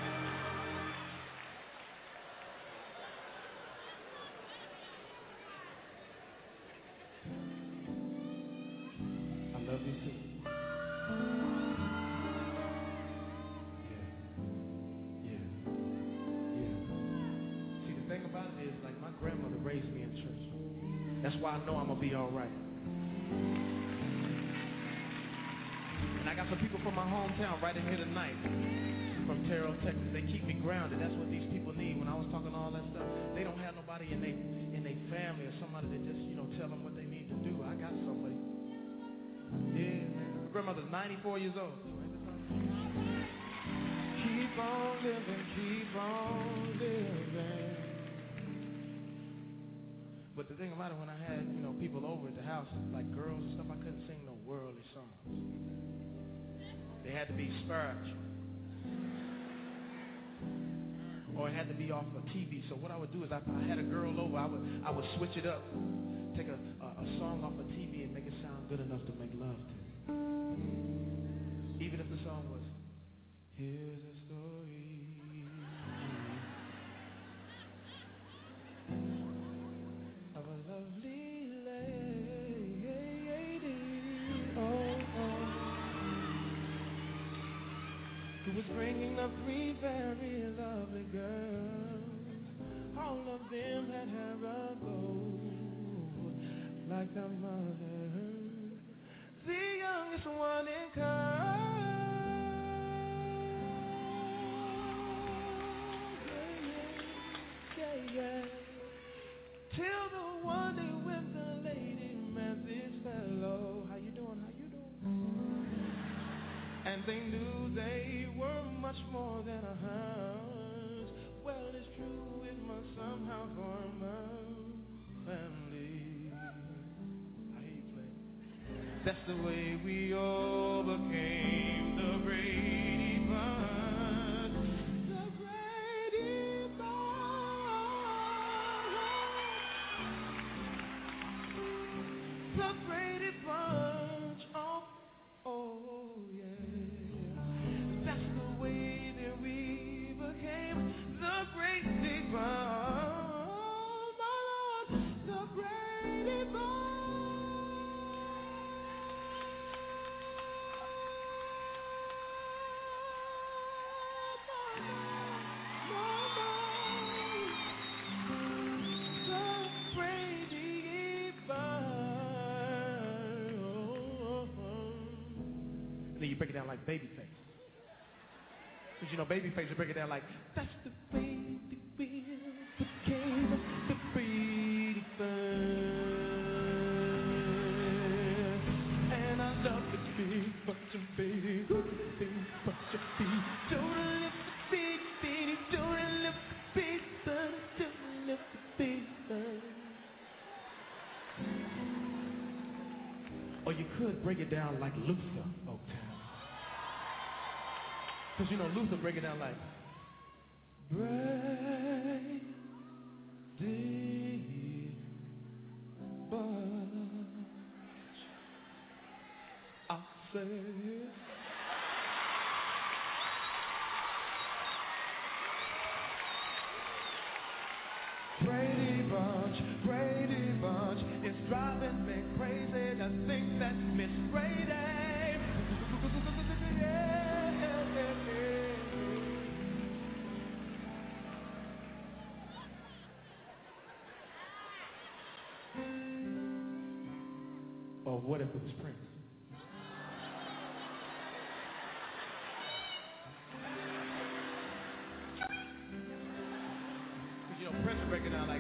I love you too. My grandmother raised me in church. That's why I know I'm going to be all right. And I got some people from my hometown right in here tonight, from Terrell, Texas. They keep me grounded. That's what these people need. When I was talking all that stuff, they don't have nobody in their in their family or somebody that just, you know, tell them what they need to do. I got somebody. Yeah, man. My grandmother's ninety-four years old. Keep on living, keep on living. But the thing about it, when I had, you know, people over at the house, like girls and stuff, I couldn't sing no worldly songs. They had to be spiritual. Or it had to be off of T V. So what I would do is I, I had a girl over, I would I would switch it up, take a, a, a song off of T V and make it sound good enough to make love to. Even if the song was, here's a story of a lovely lady, oh, oh, who was bringing up three very lovely girls. All of them had hair of gold, like their mother. The youngest one in curls, yeah, yeah, yeah. Till the one day when the lady met this fellow. How you doing? How you doing? And they knew they were much more than a house. Well, it's true, it must somehow form a family. I hear you play. That's the way we overcame the Brady Bunch. The Brady Bunch. The Brady Bunch. Oh, oh, yeah. That's the way that we became the Brady Bunch. My Lord, the Brady Bunch. And then you break it down like Babyface. Because you know Babyface, you break it down like, that's the way that we became the Brady Bunch. And I love the big bunch of baby, big bunch of bees. Totally the big Or you could break it down like Luther, Oaktown. Because you know, Luther break it down like, break the bunch. I say, Brady Bunch, Brady Bunch, it's driving me crazy to think that Miss Brady. Or what if it was Prince? Because you know, Prince would break it down like,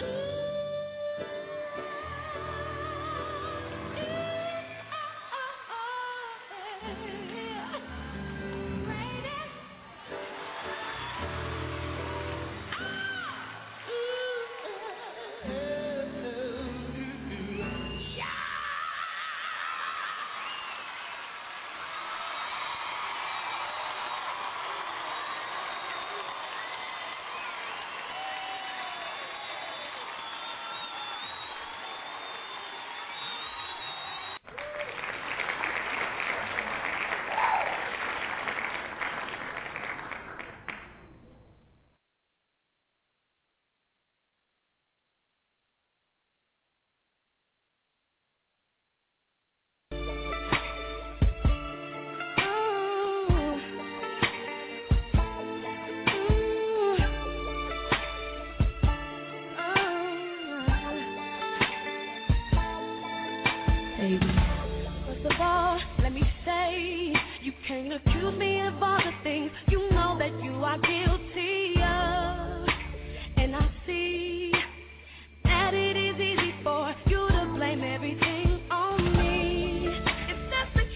First of all, let me say, you can't accuse me of all the things you know that you are guilty of. And I see that it is easy for you to blame everything on me. If that's the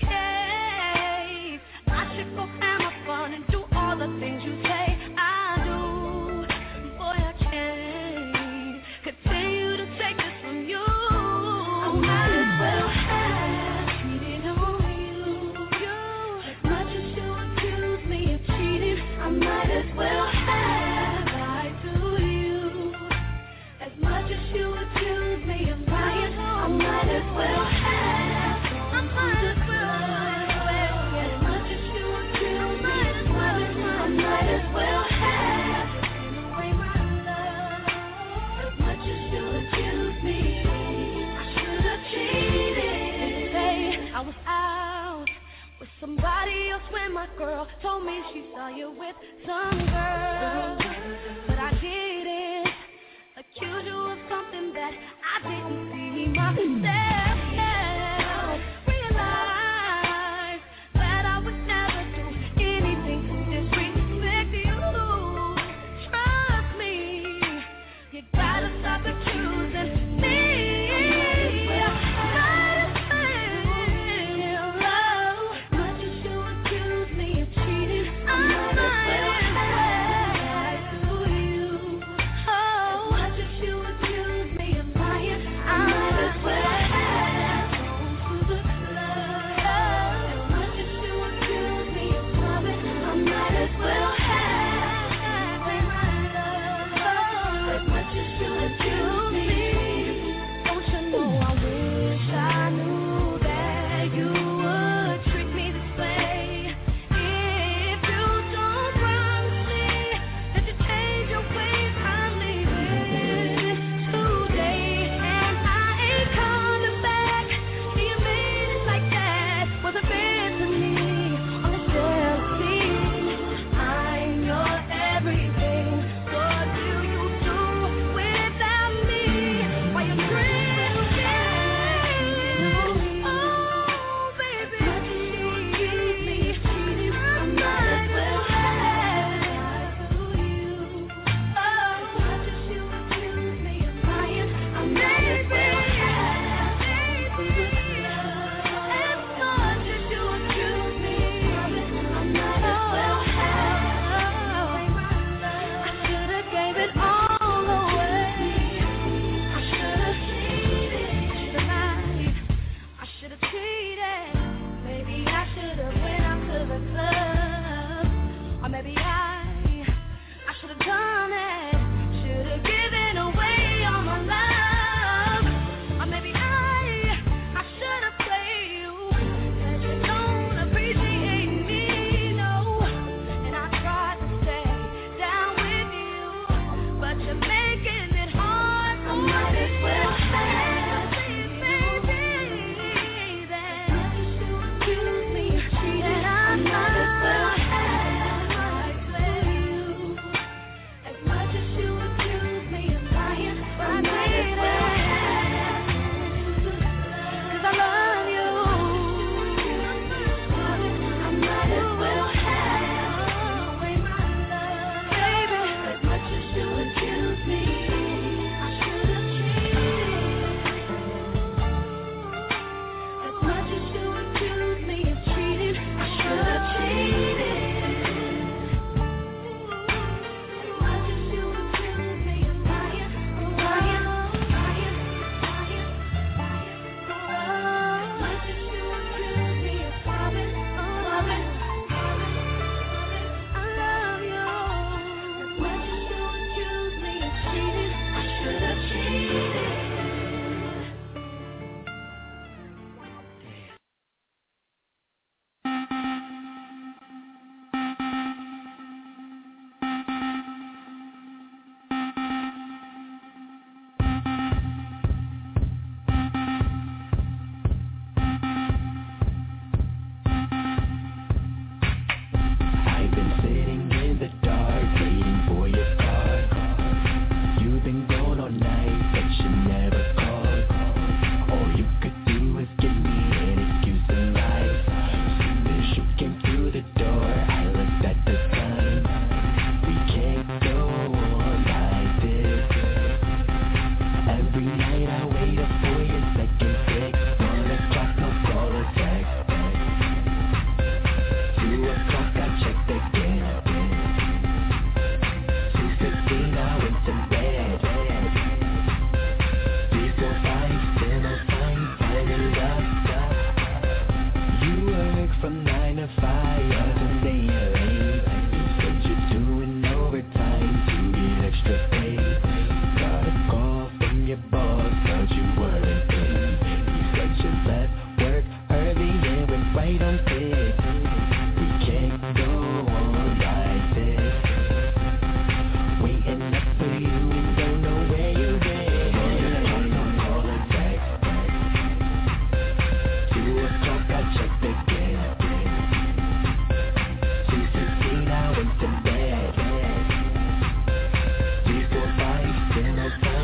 case, I should go have my fun and do all the things you say I do. Boy, I can't continue to take this from you. I might as well have cheated on you. As much as you accuse me of cheating, I might as well have lied to you. As much as you accuse me of lying, I might as well have. I might as well. As much as you accuse me of lying, I might as well have taken away my love. As much as you accuse me, I should have cheated. Say I was out with somebody else when my girl told me she saw you with some girl, but I didn't accuse you of something that I didn't see myself. Realize that I would never do anything to disrespect you. Trust me, you gotta stop accusing me. Much as you accuse me of cheating, I might as well lie to you. Oh, much as you accuse me of lying, I might as well have gone to the club. As much as you accuse me of loving, I might as well have away my love. As much as you accuse me, don't you know I wish I knew that you would treat me this way. If you don't promise me that you change your ways, I'm leaving today, and I ain't coming back. Being mean like that wasn't fair to me. On the jealousy, I'm your everything. What do you do with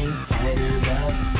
time, time is up.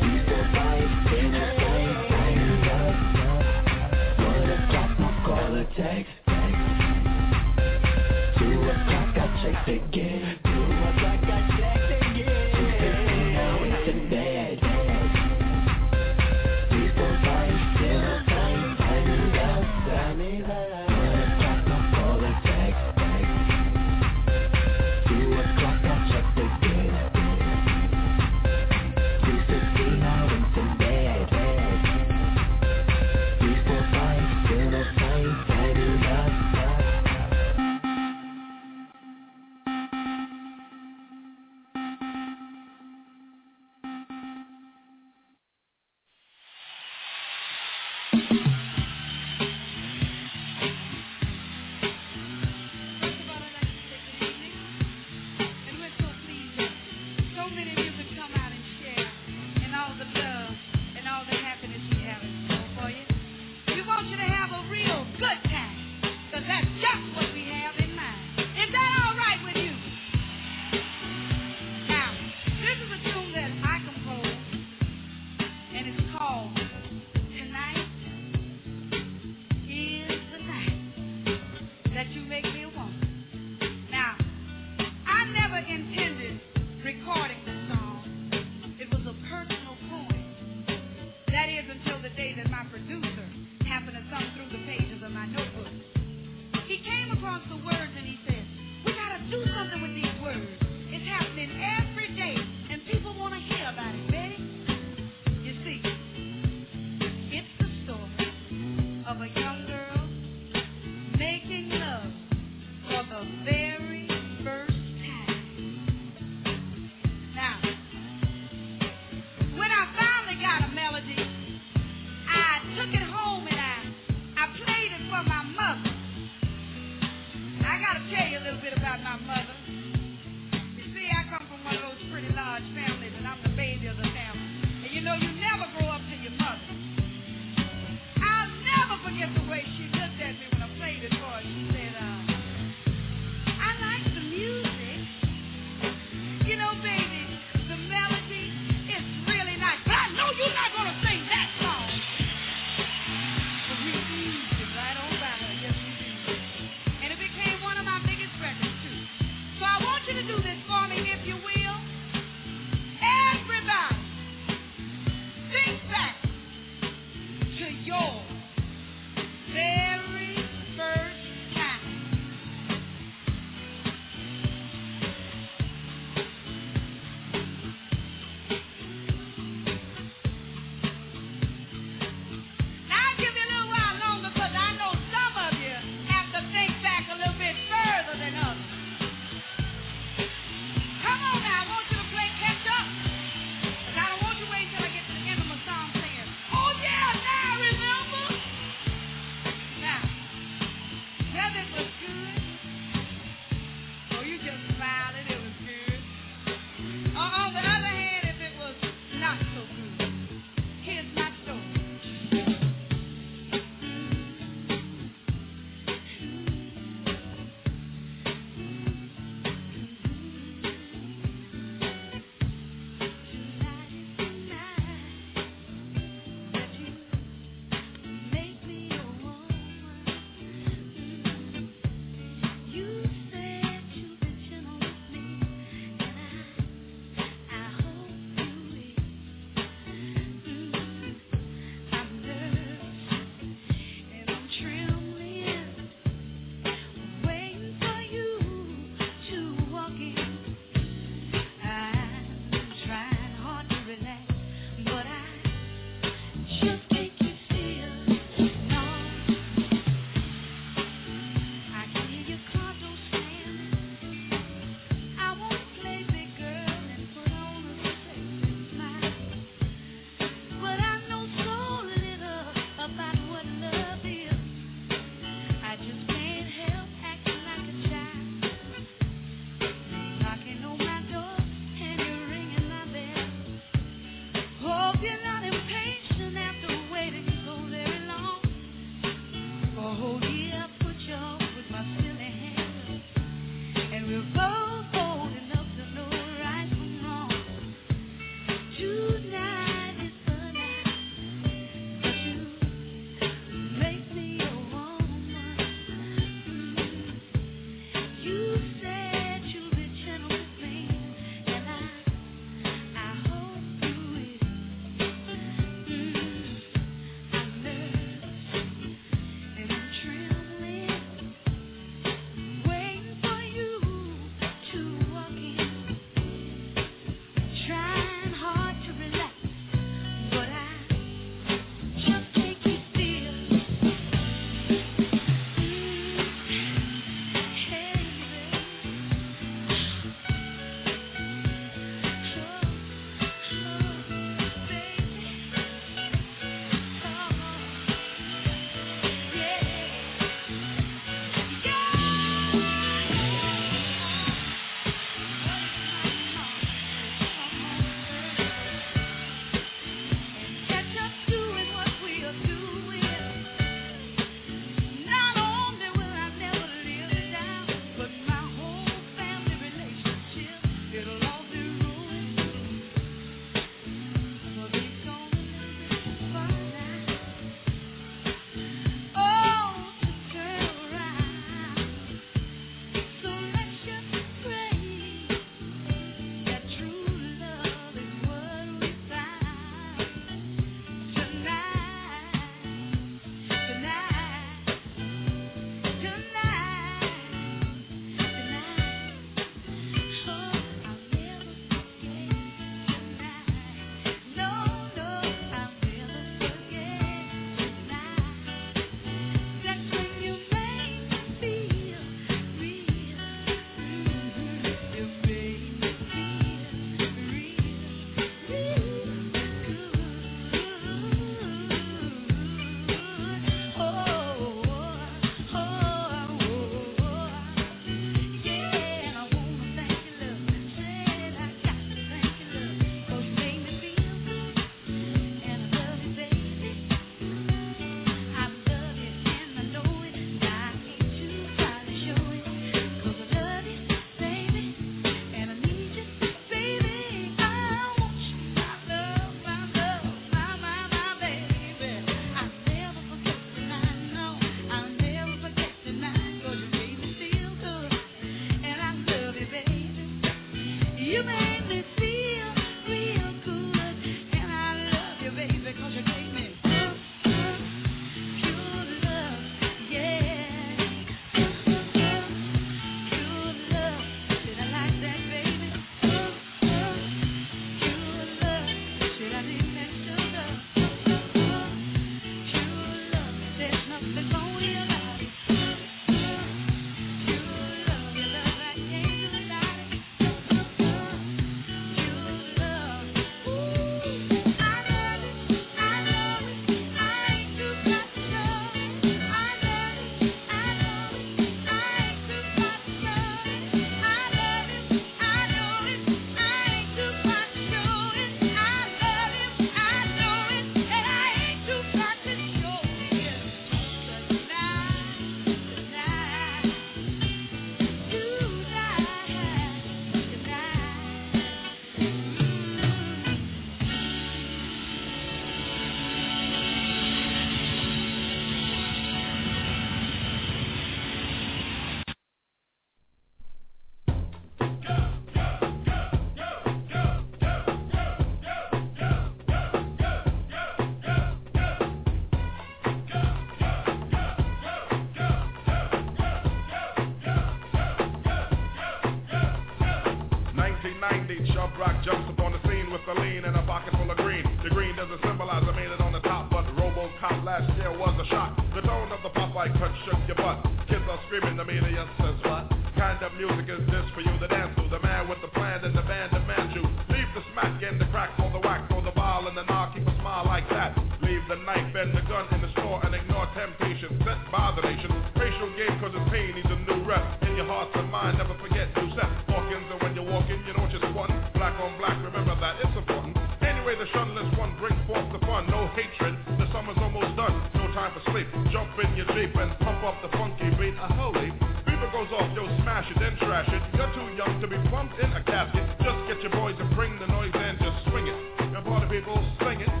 Chubb Rock jumps upon the scene with a lean and a pocket full of green. The green doesn't symbolize I made it on the top, but RoboCop last year was a shock. The tone of the Popeye cut shook your butt. Kids are screaming, the media says what? Kind of music is this for you to dance to? The man with the plan and the band demands you. Leave the smack and the crack for the whack, for the ball and the knock, keep a smile like that. Leave the knife and the gun in the store and ignore temptation set by the nation. Racial game cause it's pain needs a new rep. In your hearts and mind, never forget you set. Hawkins, and when you're walking, you know what you're squatting. Black on black, remember that, it's important. Anyway, the shunless one brings forth the fun. No hatred, the summer's almost done. No time for sleep, jump in your Jeep and pump up the funky beat. A holy beaver goes off, yo, smash it, then trash it. You're too young to be plumped in a casket. Just get your boys and bring the noise and just swing it. And party people, sing it.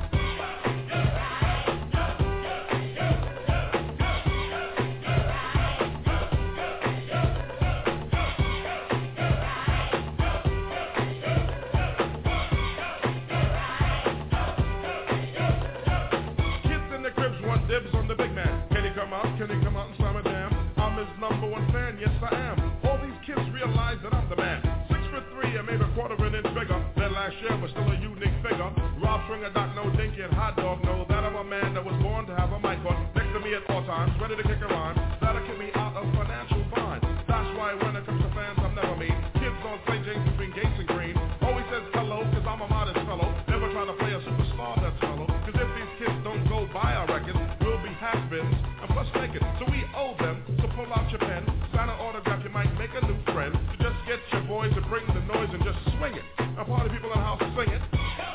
Dibs on the big man. Can he come out? Can he come out and slam a jam? I'm his number one fan, yes I am. All these kids realize that I'm the man. Six foot three and maybe a quarter of an inch bigger than last year, but still a unique figure. Rob Stringer, Doc No Dinky, and Hot Dog know that I'm a man that was born to have a mic on next to me at all times, ready to kick a rhyme. That'll keep me out of financial bind. That's why when it comes to fans, I'm never mean. Kids on Saint James between Gates and Green always says hello, cause I'm a modest fellow. Never try to play a superstar that's fellow. Cause if these kids don't go buy our records, has-beens, and plus make it. So we owe them to pull out your pen, sign an autograph, you might make a new friend. So just get your boys to bring the noise and just swing it. And party people in the house sing it.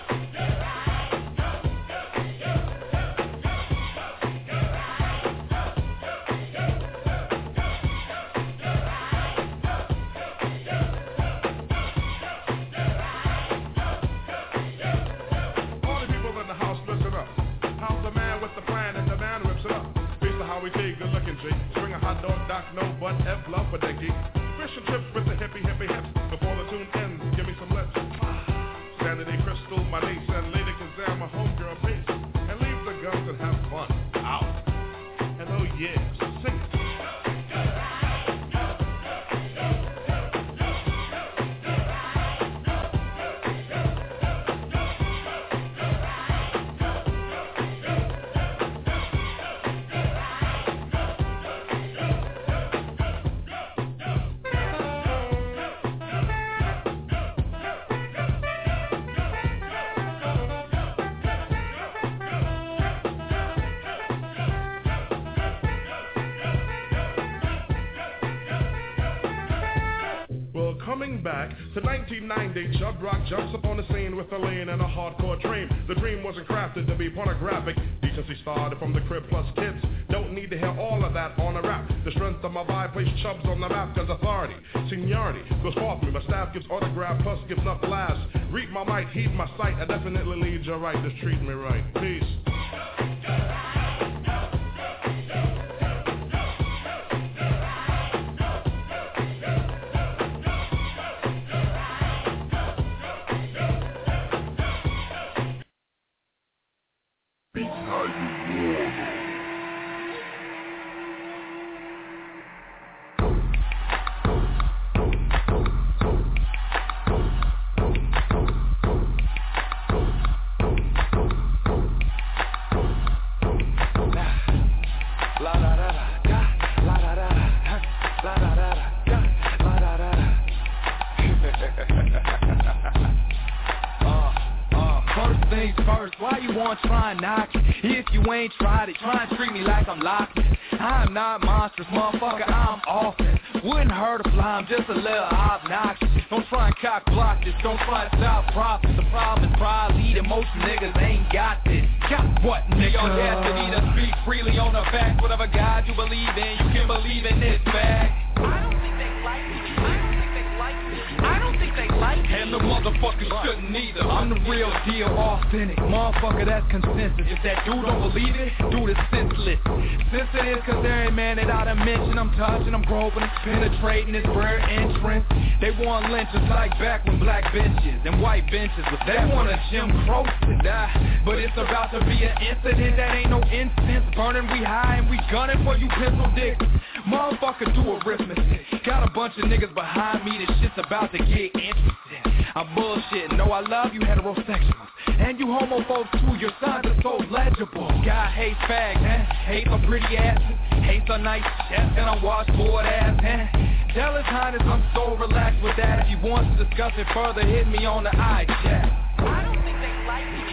Swing a hot dog, Doc No Butt, F Love for Dinky. Fish and chips with the hippie hippie hips. Before the tune ends, give me some lips. Sanity Crystal, my niece, and Lady Kazam, my homegirl piece. And leave the guns and have fun. Out. And oh yeah, sing it. Back to nineteen ninety, Chubb Rock jumps upon the scene with a lean and a hardcore dream. The dream wasn't crafted to be pornographic. Decency started from the crib plus kids. Don't need to hear all of that on a rap. The strength of my vibe plays Chubbs on the map. Cause authority, seniority goes forth me. My staff gives autograph plus gives enough laughs. Read my mic, heed my sight. I definitely lead you right. Just treat me right. Peace. gonna try and knock it. If you ain't tried it, try and treat me like I'm locked. I'm not monstrous, motherfucker, I'm often. Wouldn't hurt a fly, I'm just a little obnoxious. Don't try and cock block this, don't try and stop profits. The problem is probably that most niggas ain't got this. Got what, nigga? Your destiny to speak freely on the facts. Whatever God you believe in, you can believe in this fact. I don't think they like me. I don't think they like me. I don't think they like me. And the motherfuckers shouldn't either. I'm the real deal, authentic. Motherfucker, that's consensus. If that dude don't believe it, dude is senseless. Sensitive, cause there ain't man that I done mentioned. I'm touching, I'm groping, penetrating this rare entrance. They want lynchers like back when black benches and white benches was that. They want a Jim Crow to die. But it's about to be an incident that ain't no incense burning. We high and we gunning for you pencil dicks. Motherfucker, do arithmetic. Got a bunch of niggas behind me. This shit's about to get interesting. I'm bullshitting. No, I love you heterosexuals. And you homophobes too. Your signs are so legible. God hates fags, eh? Hates a pretty ass. Hates a nice chest and a washboard ass, eh? Tell his highness I'm so relaxed with that. If he wants to discuss it further, hit me on the eye chat. I don't think they like me.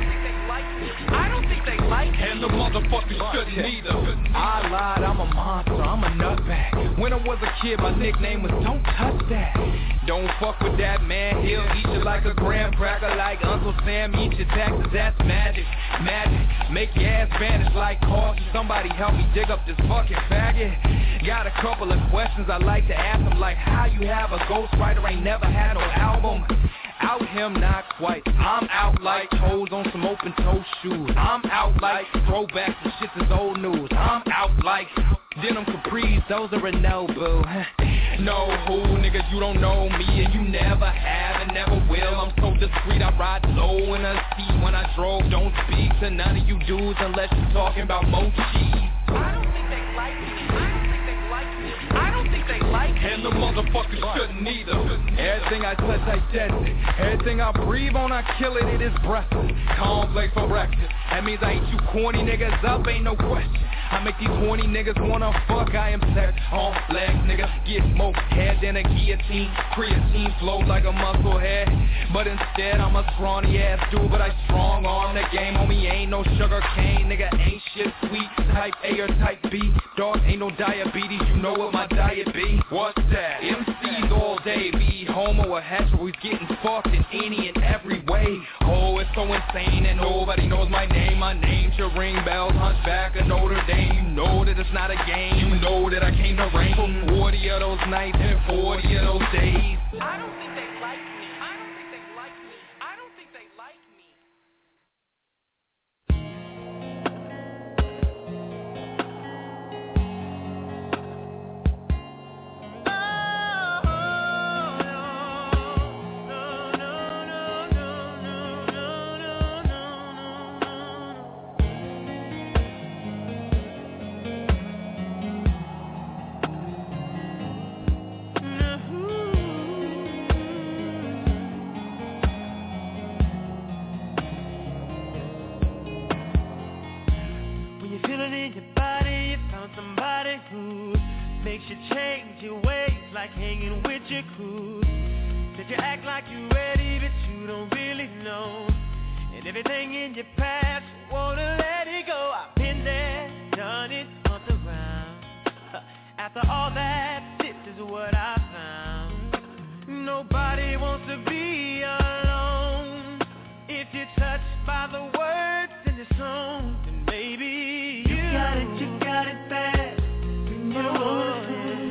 I don't think they like me. And the motherfuckers shouldn't either. I lied, I'm a monster, I'm a nutbag. When I was a kid, my nickname was Don't Touch That. Don't fuck with that man, he'll eat you like a graham cracker. Like Uncle Sam, eat your taxes, that's magic. Magic, make your ass vanish like caution. Somebody help me dig up this fucking faggot. Got a couple of questions I like to ask him, like how you have a ghostwriter ain't never had no album. Out him, not quite. I'm out like toes on some open toe shoes. I'm out like throwbacks and shit is old news. I'm out like denim capris, those are a no, boo. No, who, niggas, you don't know me and you never have and never will. I'm so discreet, I ride low in a seat when I drove. Don't speak to none of you dudes unless you're talking about mo cheese. I don't think they like me. I don't think they like me. I don't think they like me. And the motherfuckers shouldn't either. Everything I touch, I test it. Everything I breathe on, I kill it, it is breathless. Cornflakes for breakfast. That means I eat you corny niggas up, ain't no question. I make these horny niggas wanna fuck, I am sex on flex, nigga. Get smoked, head than a guillotine. Creatine flows like a muscle head. But instead I'm a scrawny ass dude, but I strong arm the game. Homie, ain't no sugar cane, nigga, ain't shit sweet. Type A or type B, dog, ain't no diabetes. You know what my diet be? What's that? M Cs all day, be homo or hetero, he's getting fucked in any and every way. Oh, it's so insane and nobody knows my name. My name should ring bells, Hunchback of Notre Dame. You know that it's not a game. You know that I came to reign for forty of those nights and forty of those days. I don't think they like me. I don't think they like me. I don't think they like me. You change your ways like hanging with your crew. Said you act like you're ready, but you don't really know. And everything in your past, you wanna let it go. I've been there, done it, humped around. After all that, this is what I found. Nobody wants to be alone. If you're touched by the words in the song, then maybe you, you got it, you got it bad. You know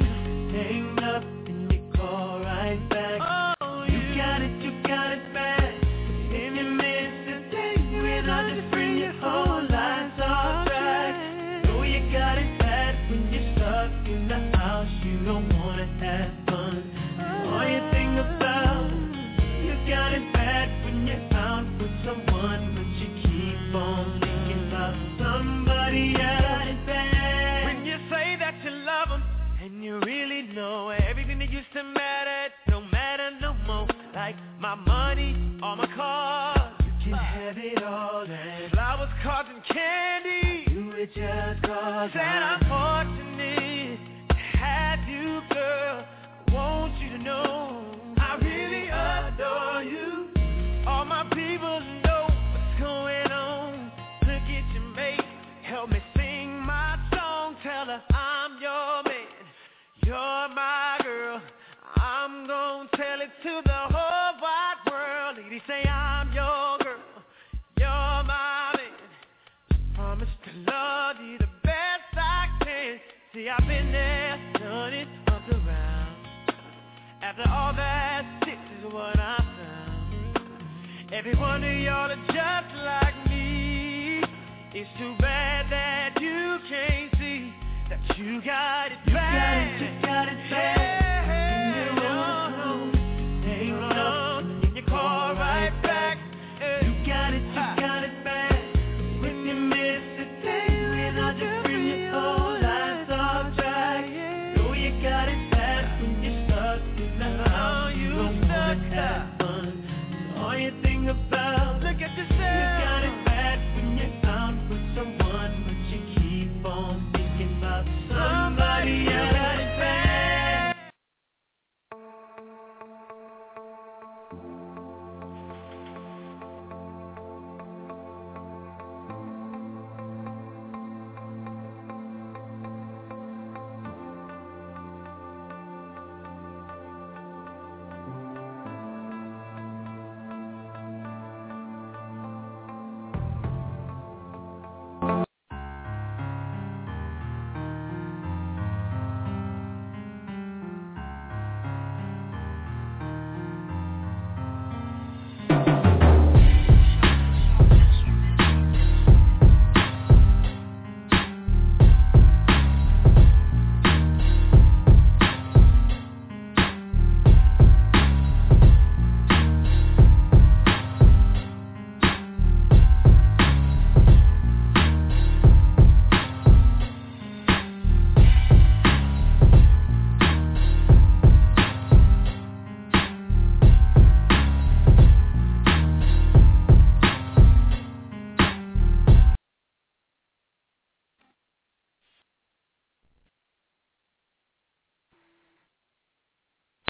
hang up and you call right back. Oh, you, you got it, you got it bad. If you miss a day without just bring your whole life off track. Know you got it bad when you're stuck in the house. You don't wanna have fun. All you think about, you got it bad when you're out with someone, but you keep on thinking about somebody else. When you say that you love them, and you really know everything that used to matter don't matter no more. Like my money, all my cars, you can have it all. And flowers, cards, and candy, you were just cause said I'm fortunate to have you, girl. I want you to know I really adore you. All my people know what's going on. tell her I'm your man, you're my girl. I'm gonna tell it to the whole wide world. Ladies say I'm your girl, you're my man. Promise to love you the best I can. See, I've been there, done it, up around. After all that, this is what I found. Every one of y'all are just like me. It's too bad that you can't see that you got it bad. You got it, you got it bad.